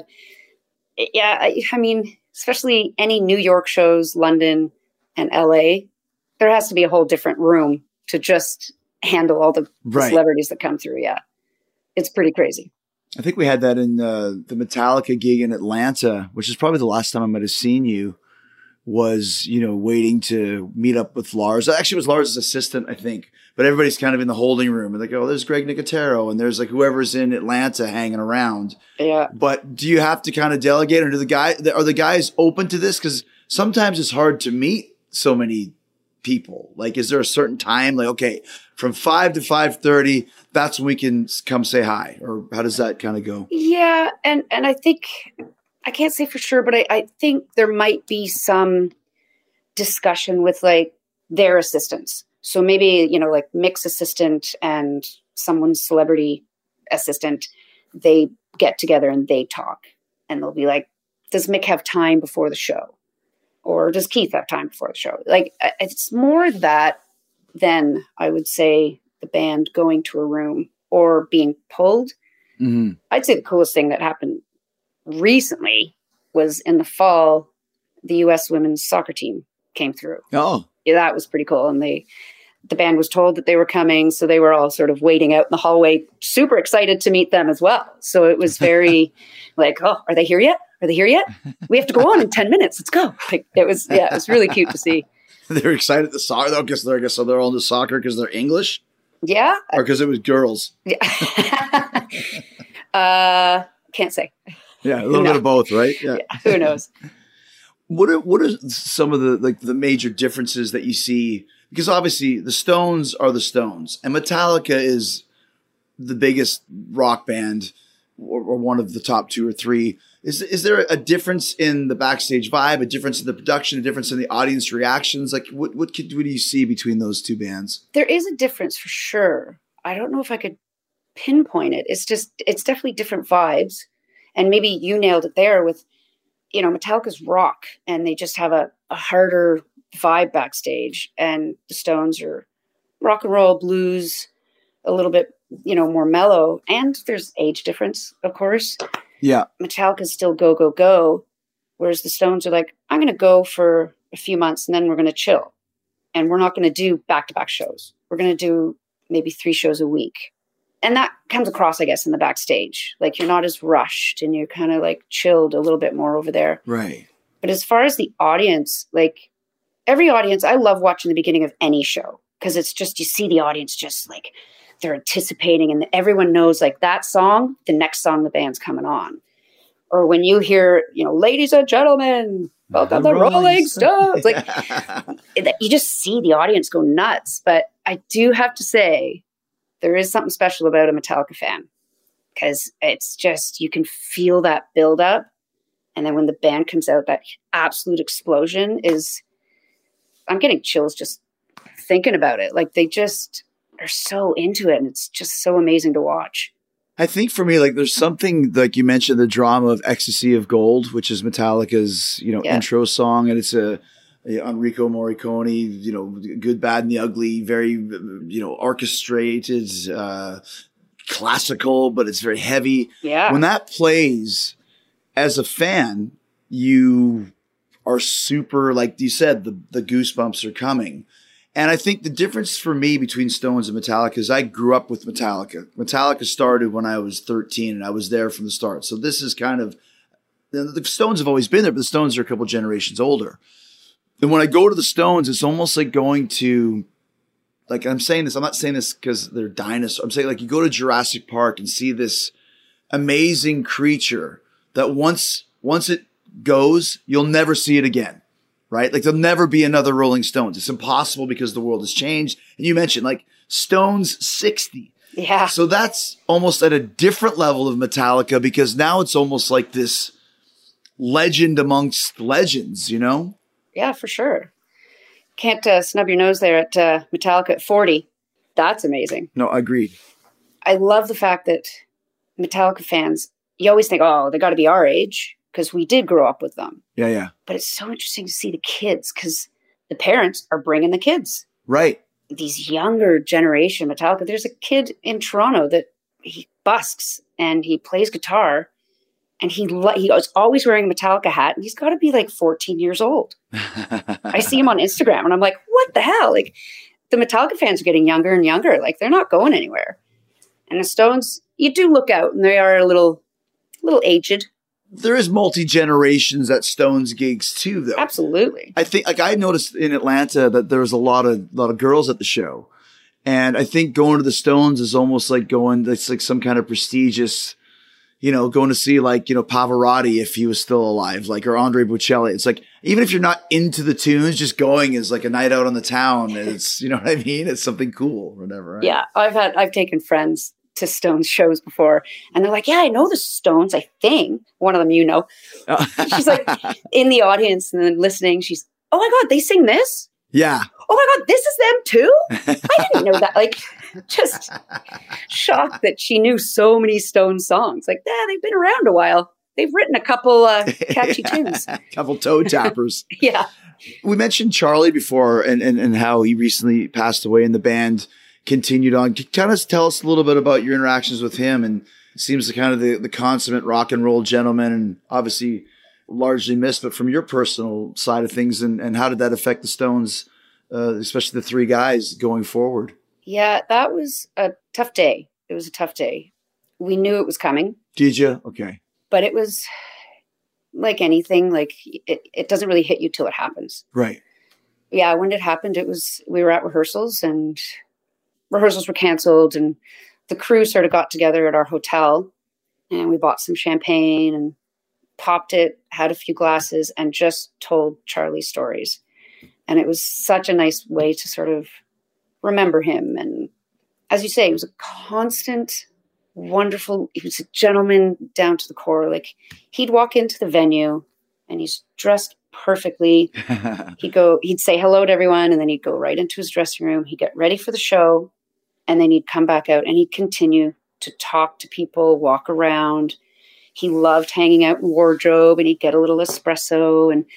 Yeah, I mean, especially any New York shows, London and LA, there has to be a whole different room to just handle all the celebrities that come through. Yeah, it's pretty crazy. I think we had that in the Metallica gig in Atlanta, which is probably the last time I might have seen you, was, waiting to meet up with Lars. Actually, it was Lars' assistant, I think. But everybody's kind of in the holding room. And like, oh, there's Greg Nicotero. And there's like whoever's in Atlanta hanging around. Yeah. But do you have to kind of delegate? Or are the guys open to this? Because sometimes it's hard to meet so many people. Like, is there a certain time? Like, okay, from 5 to 5:30, that's when we can come say hi. Or how does that kind of go? Yeah. And I think, I can't say for sure, but I think there might be some discussion with like their assistants. So maybe, like Mick's assistant and someone's celebrity assistant, they get together and they talk and they'll be like, does Mick have time before the show? Or does Keith have time before the show? Like, it's more that than I would say the band going to a room or being pulled. Mm-hmm. I'd say the coolest thing that happened recently was in the fall, the U.S. women's soccer team came through. Oh, yeah, that was pretty cool. And the band was told that they were coming. So they were all sort of waiting out in the hallway, super excited to meet them as well. So it was very like, oh, are they here yet? Are they here yet? We have to go on in 10 minutes. Let's go. Like, it was really cute to see. They're excited to soccer though. I guess they're all into soccer because they're English. Yeah. Or because it was girls. Yeah. Can't say. Yeah. A little bit of both, right? Yeah. Who knows? What are some of the major differences that you see? Because obviously the Stones are the Stones and Metallica is the biggest rock band or one of the top 2 or 3. Is there a difference in the backstage vibe, a difference in the production, a difference in the audience reactions? Like what do you see between those two bands? There is a difference for sure. I don't know if I could pinpoint it. It's definitely different vibes. And maybe you nailed it there with, Metallica's rock and they just have a harder vibe backstage, and the Stones are rock and roll, blues, a little bit, more mellow, and there's age difference, of course. Yeah. Metallica's still go, go, go, whereas the Stones are like, I'm going to go for a few months and then we're going to chill. And we're not going to do back-to-back shows. We're going to do maybe 3 shows a week. And that comes across, I guess, in the backstage. Like, you're not as rushed and you're kind of like chilled a little bit more over there. Right. But as far as the audience, like every audience, I love watching the beginning of any show because it's just, you see the audience just like they're anticipating and everyone knows like that song, the next song the band's coming on. Or when you hear, ladies and gentlemen, welcome the Rolling Stones. Like you just see the audience go nuts. But I do have to say, there is something special about a Metallica fan because it's just, you can feel that build up. And then when the band comes out, that absolute explosion is, I'm getting chills just thinking about it. Like they just are so into it and it's just so amazing to watch. I think for me, like there's something like you mentioned, the drama of Ecstasy of Gold, which is Metallica's, intro song. And it's Enrico Morricone, Good, Bad, and the Ugly, very, orchestrated, classical, but it's very heavy. Yeah. When that plays, as a fan, you are super, like you said, the goosebumps are coming. And I think the difference for me between Stones and Metallica is I grew up with Metallica. Metallica started when I was 13 and I was there from the start. So this is kind of, the Stones have always been there, but the Stones are a couple generations older. And when I go to the Stones, it's almost like going to, like I'm saying this, I'm not saying this because they're dinosaurs. I'm saying like you go to Jurassic Park and see this amazing creature that once it goes, you'll never see it again, right? Like there'll never be another Rolling Stones. It's impossible because the world has changed. And you mentioned like Stones 60. Yeah. So that's almost at a different level of Metallica because now it's almost like this legend amongst legends, you know? Yeah, for sure. Can't snub your nose there at Metallica at 40. That's amazing. No, agreed. I love the fact that Metallica fans, you always think, oh, they got to be our age because we did grow up with them. Yeah, yeah. But it's so interesting to see the kids because the parents are bringing the kids. Right. These younger generation Metallica. There's a kid in Toronto that he busks and he plays guitar and he was always wearing a Metallica hat and he's got to be like 14 years old. I see him on Instagram and I'm like, what the hell? Like the Metallica fans are getting younger and younger. Like they're not going anywhere. And the Stones, you do look out and they are a little aged. There is multi-generations at Stones gigs too, though. Absolutely. I think, like I noticed in Atlanta that there was a lot of girls at the show, and I think going to the Stones is almost like it's like some kind of prestigious, you know, going to see like, you know, Pavarotti if he was still alive, like, or Andre Bocelli. It's like, even if you're not into the tunes, just going is like a night out on the town. And it's, you know what I mean? It's something cool or whatever. Right? Yeah. I've taken friends to Stones shows before and they're like, yeah, I know the Stones, I think. One of them, you know. She's like in the audience and then listening. She's, oh my God, they sing this? Yeah. Oh my God, this is them too? I didn't know that. Like, just shocked that she knew so many Stones songs. Like, yeah, they've been around a while. They've written a couple catchy tunes. A couple toe tappers. Yeah. We mentioned Charlie before and how he recently passed away and the band continued on. Kind of tell us a little bit about your interactions with him, and it seems kind of the consummate rock and roll gentleman, and obviously largely missed, but from your personal side of things, and how did that affect the Stones, especially the three guys going forward? Yeah, that was a tough day. It was a tough day. We knew it was coming. Did you? Okay. But it was like anything, like it doesn't really hit you till it happens. Right. Yeah, when it happened, we were at rehearsals and rehearsals were canceled and the crew sort of got together at our hotel and we bought some champagne and popped it, had a few glasses and just told Charlie stories. And it was such a nice way to sort of remember him. And as you say, he was a constant, wonderful, he was a gentleman down to the core. Like he'd walk into the venue and he's dressed perfectly. He'd say hello to everyone and then he'd go right into his dressing room. He'd get ready for the show and then he'd come back out and he'd continue to talk to people, walk around. He loved hanging out in wardrobe and he'd get a little espresso and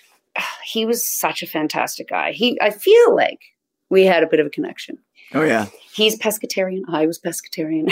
he was such a fantastic guy. I feel like we had a bit of a connection. Oh yeah. He's pescatarian. I was pescatarian.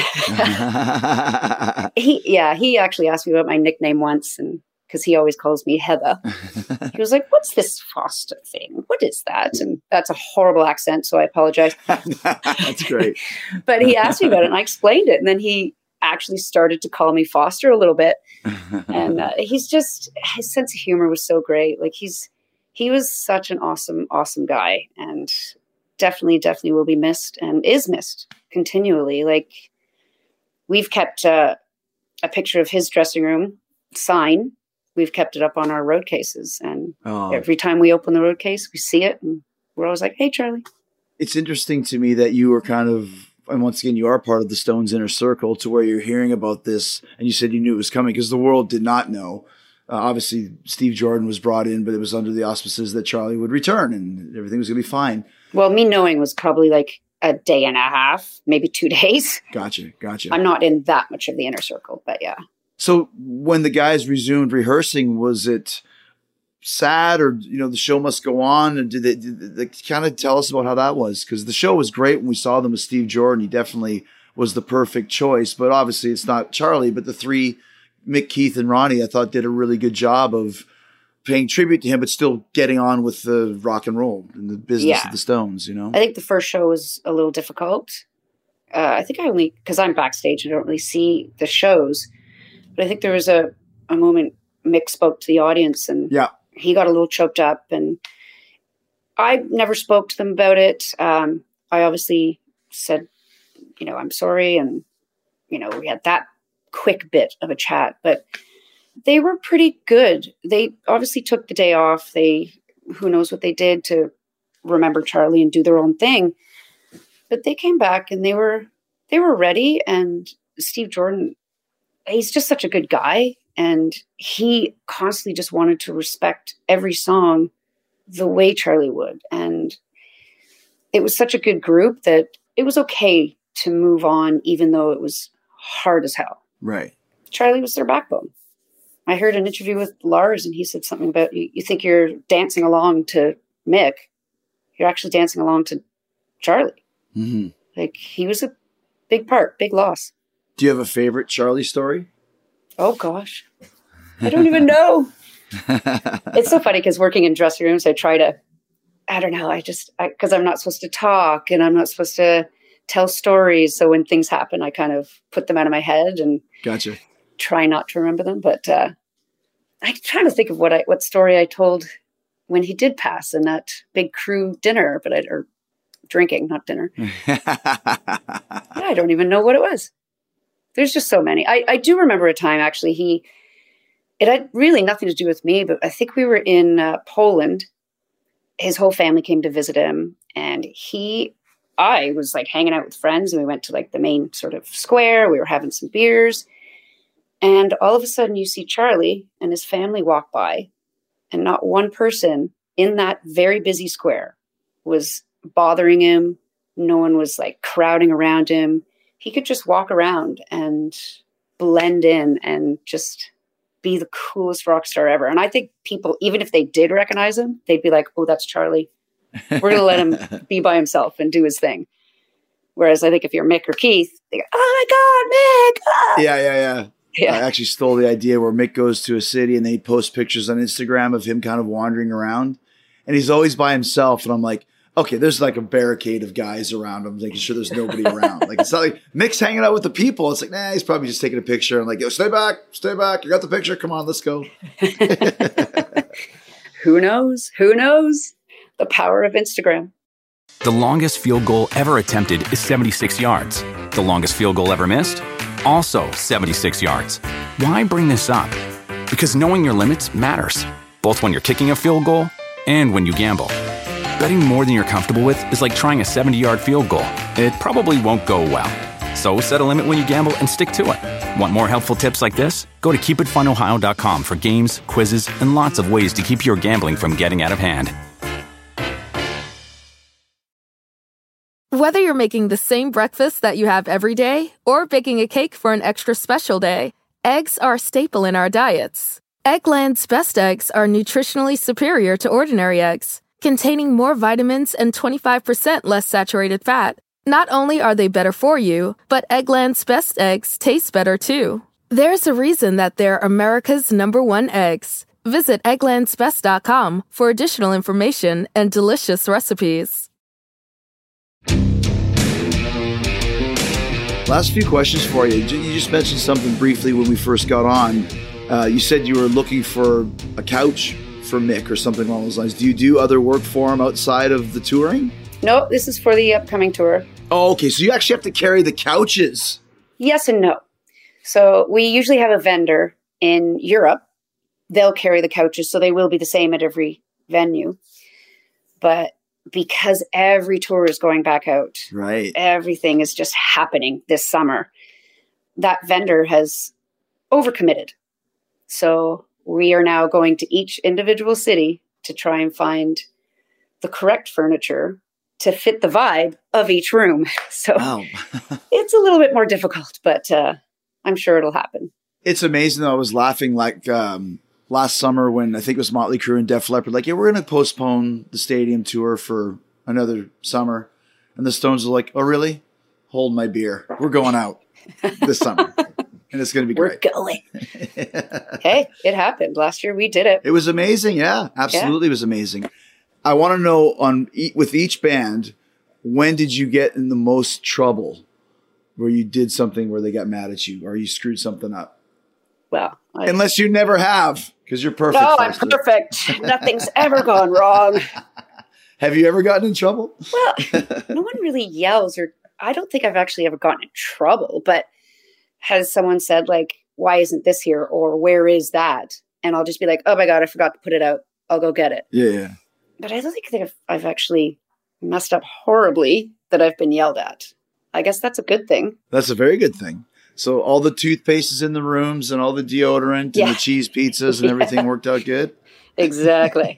He actually asked me about my nickname once and because he always calls me Heather. He was like, what's this Foster thing? What is that? And that's a horrible accent, so I apologize. That's great. But he asked me about it and I explained it. And then he actually started to call me Foster a little bit. And his sense of humor was so great. Like he was such an awesome, awesome guy and definitely will be missed and is missed continually. Like we've kept a picture of his dressing room sign. We've kept it up on our road cases. And every time we open the road case, we see it. And we're always like, hey, Charlie. It's interesting to me that you were kind of, and once again, you are part of the Stones inner circle to where you're hearing about this. And you said you knew it was coming because the world did not know. Obviously, Steve Jordan was brought in, but it was under the auspices that Charlie would return and everything was going to be fine. Well, me knowing was probably like a day and a half, maybe 2 days. Gotcha. I'm not in that much of the inner circle, but yeah. So when the guys resumed rehearsing, was it sad or, you know, the show must go on? And did they kind of tell us about how that was? Because the show was great when we saw them with Steve Jordan. He definitely was the perfect choice. But obviously it's not Charlie, but the three, Mick, Keith, and Ronnie, I thought did a really good job of paying tribute to him, but still getting on with the rock and roll and the business of the Stones, you know? I think the first show was a little difficult. I think because I'm backstage, I don't really see the shows. But I think there was a moment Mick spoke to the audience and he got a little choked up and I never spoke to them about it. I obviously said, you know, I'm sorry. And, you know, we had that quick bit of a chat, but they were pretty good. They obviously took the day off. Who knows what they did to remember Charlie and do their own thing. But they came back and they were ready. And Steve Jordan, he's just such a good guy. And he constantly just wanted to respect every song the way Charlie would. And it was such a good group that it was okay to move on, even though it was hard as hell. Right. Charlie was their backbone. I heard an interview with Lars and he said something about, you think you're dancing along to Mick. You're actually dancing along to Charlie. Mm-hmm. Like, he was a big part, big loss. Do you have a favorite Charlie story? Oh, gosh. I don't even know. It's so funny because working in dressing rooms, I try to, I don't know, because I'm not supposed to talk and I'm not supposed to tell stories. So when things happen, I kind of put them out of my head and Gotcha. try not to remember them. But I'm trying to think of what story I told when he did pass in that big crew dinner, or drinking, not dinner. I don't even know what it was. There's just so many. I do remember a time, actually, it had really nothing to do with me, but I think we were in Poland. His whole family came to visit him, and I was like hanging out with friends, and we went to like the main sort of square. We were having some beers, and all of a sudden you see Charlie and his family walk by, and not one person in that very busy square was bothering him. No one was like crowding around him. He could just walk around and blend in and just be the coolest rock star ever. And I think people, even if they did recognize him, they'd be like, oh, that's Charlie. We're going to let him be by himself and do his thing. Whereas I think if you're Mick or Keith, they go, oh my God, Mick. Ah! Yeah. I actually stole the idea where Mick goes to a city and they post pictures on Instagram of him kind of wandering around. And he's always by himself. And I'm like, okay, there's like a barricade of guys around him, making sure there's nobody around. Like, it's not like Mick's hanging out with the people. It's like, nah, he's probably just taking a picture. I'm like, yo, stay back. You got the picture. Come on, let's go. Who knows? The power of Instagram. The longest field goal ever attempted is 76 yards. The longest field goal ever missed? Also 76 yards. Why bring this up? Because knowing your limits matters, both when you're kicking a field goal and when you gamble. Betting more than you're comfortable with is like trying a 70-yard field goal. It probably won't go well. So set a limit when you gamble and stick to it. Want more helpful tips like this? Go to keepitfunohio.com for games, quizzes, and lots of ways to keep your gambling from getting out of hand. Whether you're making the same breakfast that you have every day or baking a cake for an extra special day, eggs are a staple in our diets. Eggland's Best Eggs are nutritionally superior to ordinary eggs, containing more vitamins and 25% less saturated fat. Not only are they better for you, but Eggland's Best Eggs taste better too. There's a reason that they're America's #1 eggs. Visit egglandsbest.com for additional information and delicious recipes. Last few questions for you. You just mentioned something briefly when we first got on. You said you were looking for a couch for Mick or something along those lines. Do you do other work for him outside of the touring? No, this is for the upcoming tour. Oh, okay. So you actually have to carry the couches. Yes and no. So we usually have a vendor in Europe. They'll carry the couches, so they will be the same at every venue. But because every tour is going back out, right? Everything is just happening this summer. That vendor has overcommitted. So we are now going to each individual city to try and find the correct furniture to fit the vibe of each room. So wow. It's a little bit more difficult, but I'm sure it'll happen. It's amazing though. I was laughing like last summer when I think it was Motley Crue and Def Leppard, like, yeah, we're going to postpone the stadium tour for another summer. And the Stones are like, oh, really? Hold my beer. We're going out this summer. And it's going to be great. We're going. Hey, it happened. Last year we did it. It was amazing. Yeah, absolutely. It was amazing. I want to know with each band, when did you get in the most trouble where you did something where they got mad at you or you screwed something up? Well, unless you never have, because you're perfect. No, I'm perfect. Nothing's ever gone wrong. Have you ever gotten in trouble? Well, no one really yells, or I don't think I've actually ever gotten in trouble, but has someone said like, why isn't this here? Or where is that? And I'll just be like, oh my God, I forgot to put it out. I'll go get it. Yeah. But I don't think that I've actually messed up horribly that I've been yelled at. I guess that's a good thing. That's a very good thing. So all the toothpaste is in the rooms and all the deodorant and the cheese pizzas and everything worked out good? Exactly.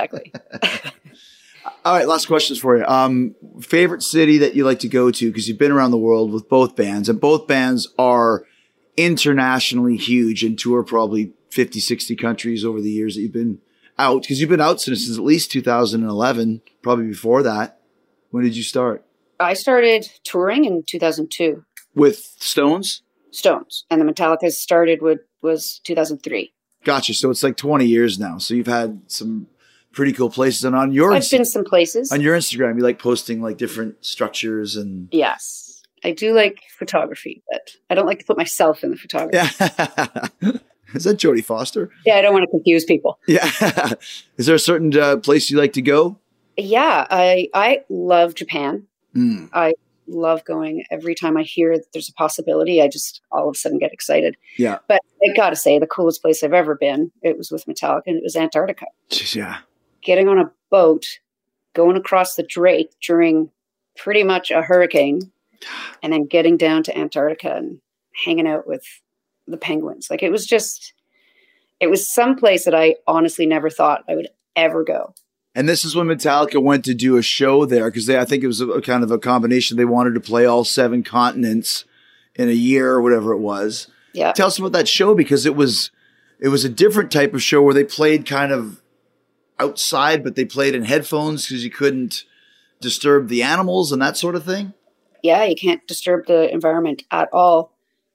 All right, last questions for you. Favorite city that you like to go to, because you've been around the world with both bands, and both bands are internationally huge and tour probably 50, 60 countries over the years that you've been out, because you've been out since at least 2011, probably before that. When did you start? I started touring in 2002. With Stones? Stones. And the Metallica started was 2003. Gotcha. So it's like 20 years now. So you've had some pretty cool places. And on your I've been some places. On your Instagram, you like posting like different structures and Yes. I do like photography, but I don't like to put myself in the photography. Yeah. Is that Jodie Foster? Yeah, I don't want to confuse people. Yeah. Is there a certain place you like to go? Yeah, I love Japan. Mm. I love going. Every time I hear that there's a possibility, I just all of a sudden get excited. Yeah. But I got to say, the coolest place I've ever been, it was with Metallica, and it was Antarctica. Yeah. Getting on a boat, going across the Drake during pretty much a hurricane, and then getting down to Antarctica and hanging out with the penguins. Like it was some place that I honestly never thought I would ever go. And this is when Metallica went to do a show there, because I think it was a kind of a combination. They wanted to play all 7 continents in a year or whatever it was. Yeah. Tell us about that show, because it was a different type of show where they played kind of outside, but they played in headphones because you couldn't disturb the animals and that sort of thing. Yeah, you can't disturb the environment at all.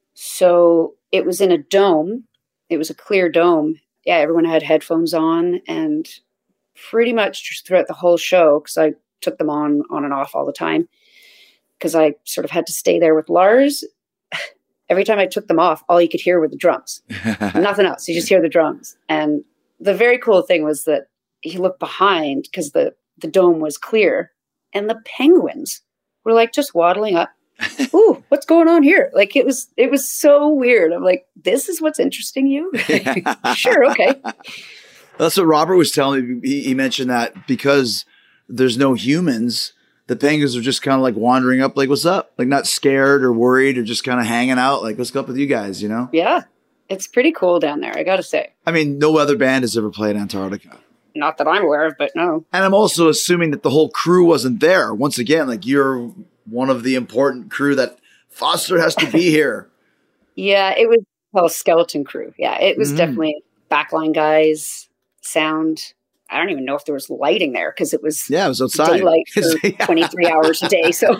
So it was in a dome. It was a clear dome. Yeah, everyone had headphones on, and pretty much just throughout the whole show, because I took them on and off all the time, because I sort of had to stay there with Lars. Every time I took them off, all you could hear were the drums. Nothing else. You just hear the drums. And the very cool thing was that he looked behind, because the dome was clear, and the penguins were like just waddling up. Ooh, what's going on here? Like it was so weird. I'm like, this is what's interesting you? Sure, okay. That's what Robert was telling me. He mentioned that because there's no humans, the penguins are just kind of like wandering up, like, what's up? Like not scared or worried or just kind of hanging out. Like, what's up with you guys, you know? Yeah. It's pretty cool down there, I got to say. I mean, no other band has ever played Antarctica. Not that I'm aware of, but no. And I'm also assuming that the whole crew wasn't there. Once again, like you're one of the important crew that Foster has to be here. Yeah, it was skeleton crew. Yeah, it was definitely backline guys, sound. I don't even know if there was lighting there, because it was outside. Daylight for 23 hours a day. So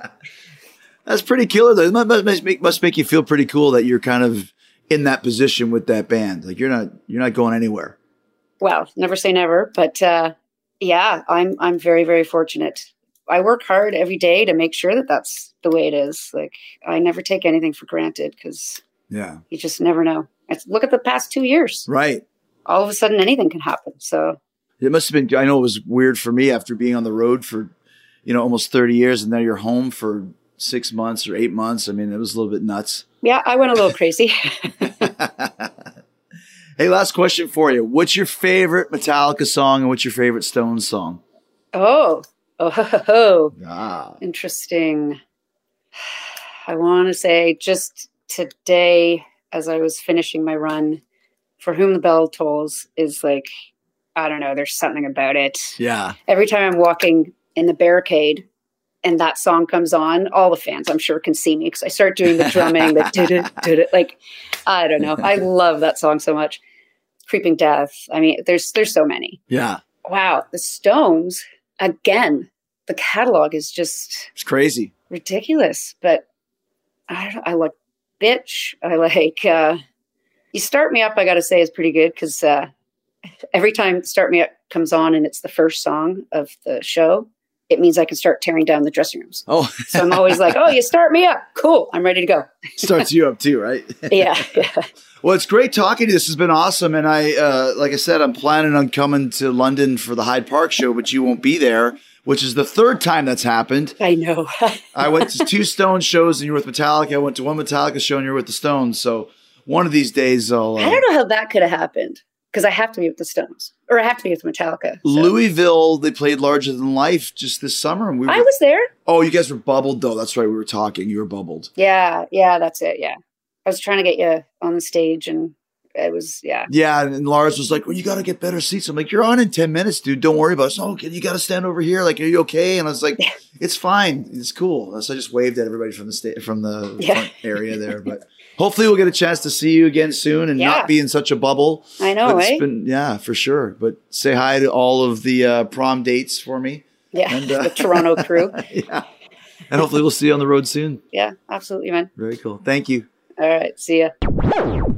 that's pretty killer, though. It must make you feel pretty cool that you're kind of in that position with that band. Like you're not going anywhere. Well, never say never, but yeah, I'm very, very fortunate. I work hard every day to make sure that that's the way it is. Like I never take anything for granted, because you just never know. Look at the past 2 years. Right. All of a sudden anything can happen. So it must have been, I know it was weird for me after being on the road for, almost 30 years, and now you're home for 6 months or 8 months. I mean, it was a little bit nuts. Yeah, I went a little crazy. Hey, last question for you. What's your favorite Metallica song and what's your favorite Stones song? Interesting. I want to say just today, as I was finishing my run, For Whom the Bell Tolls is like, I don't know, there's something about it. Yeah. Every time I'm walking in the barricade and that song comes on, all the fans, I'm sure, can see me, because I start doing the drumming, the like, I don't know. I love that song so much. Creeping Death. I mean, there's so many. Yeah. Wow. The Stones, again, the catalog is just... It's crazy. Ridiculous. But I like Bitch. I like... You Start Me Up, I got to say, is pretty good, because every time Start Me Up comes on and it's the first song of the show, it means I can start tearing down the dressing rooms. Oh. So I'm always like, oh, you start me up. Cool. I'm ready to go. Starts you up too, right? Yeah. Well, it's great talking to you. This has been awesome. And I, like I said, I'm planning on coming to London for the Hyde Park show, but you won't be there. which is the third time that's happened. I know. I went to 2 Stones shows and you were with Metallica. I went to 1 Metallica show and you were with the Stones. So one of these days I'll... I don't know how that could have happened because I have to be with the Stones or I have to be with Metallica. So. Louisville, they played Larger Than Life just this summer. And I was there. Oh, you guys were bubbled though. That's right. We were talking. You were bubbled. Yeah, that's it. Yeah. I was trying to get you on the stage and it was, yeah. Yeah, and Lars was like, well, you got to get better seats. I'm like, you're on in 10 minutes, dude. Don't worry about it. So, okay, you got to stand over here. Like, are you okay? And I was like, it's fine. It's cool. So I just waved at everybody from the front area there. But hopefully we'll get a chance to see you again soon and not be in such a bubble. I know, right? Yeah, for sure. But say hi to all of the prom dates for me. Yeah, and, the Toronto crew. Yeah. And hopefully we'll see you on the road soon. Yeah, absolutely, man. Very cool. Thank you. All right. See ya.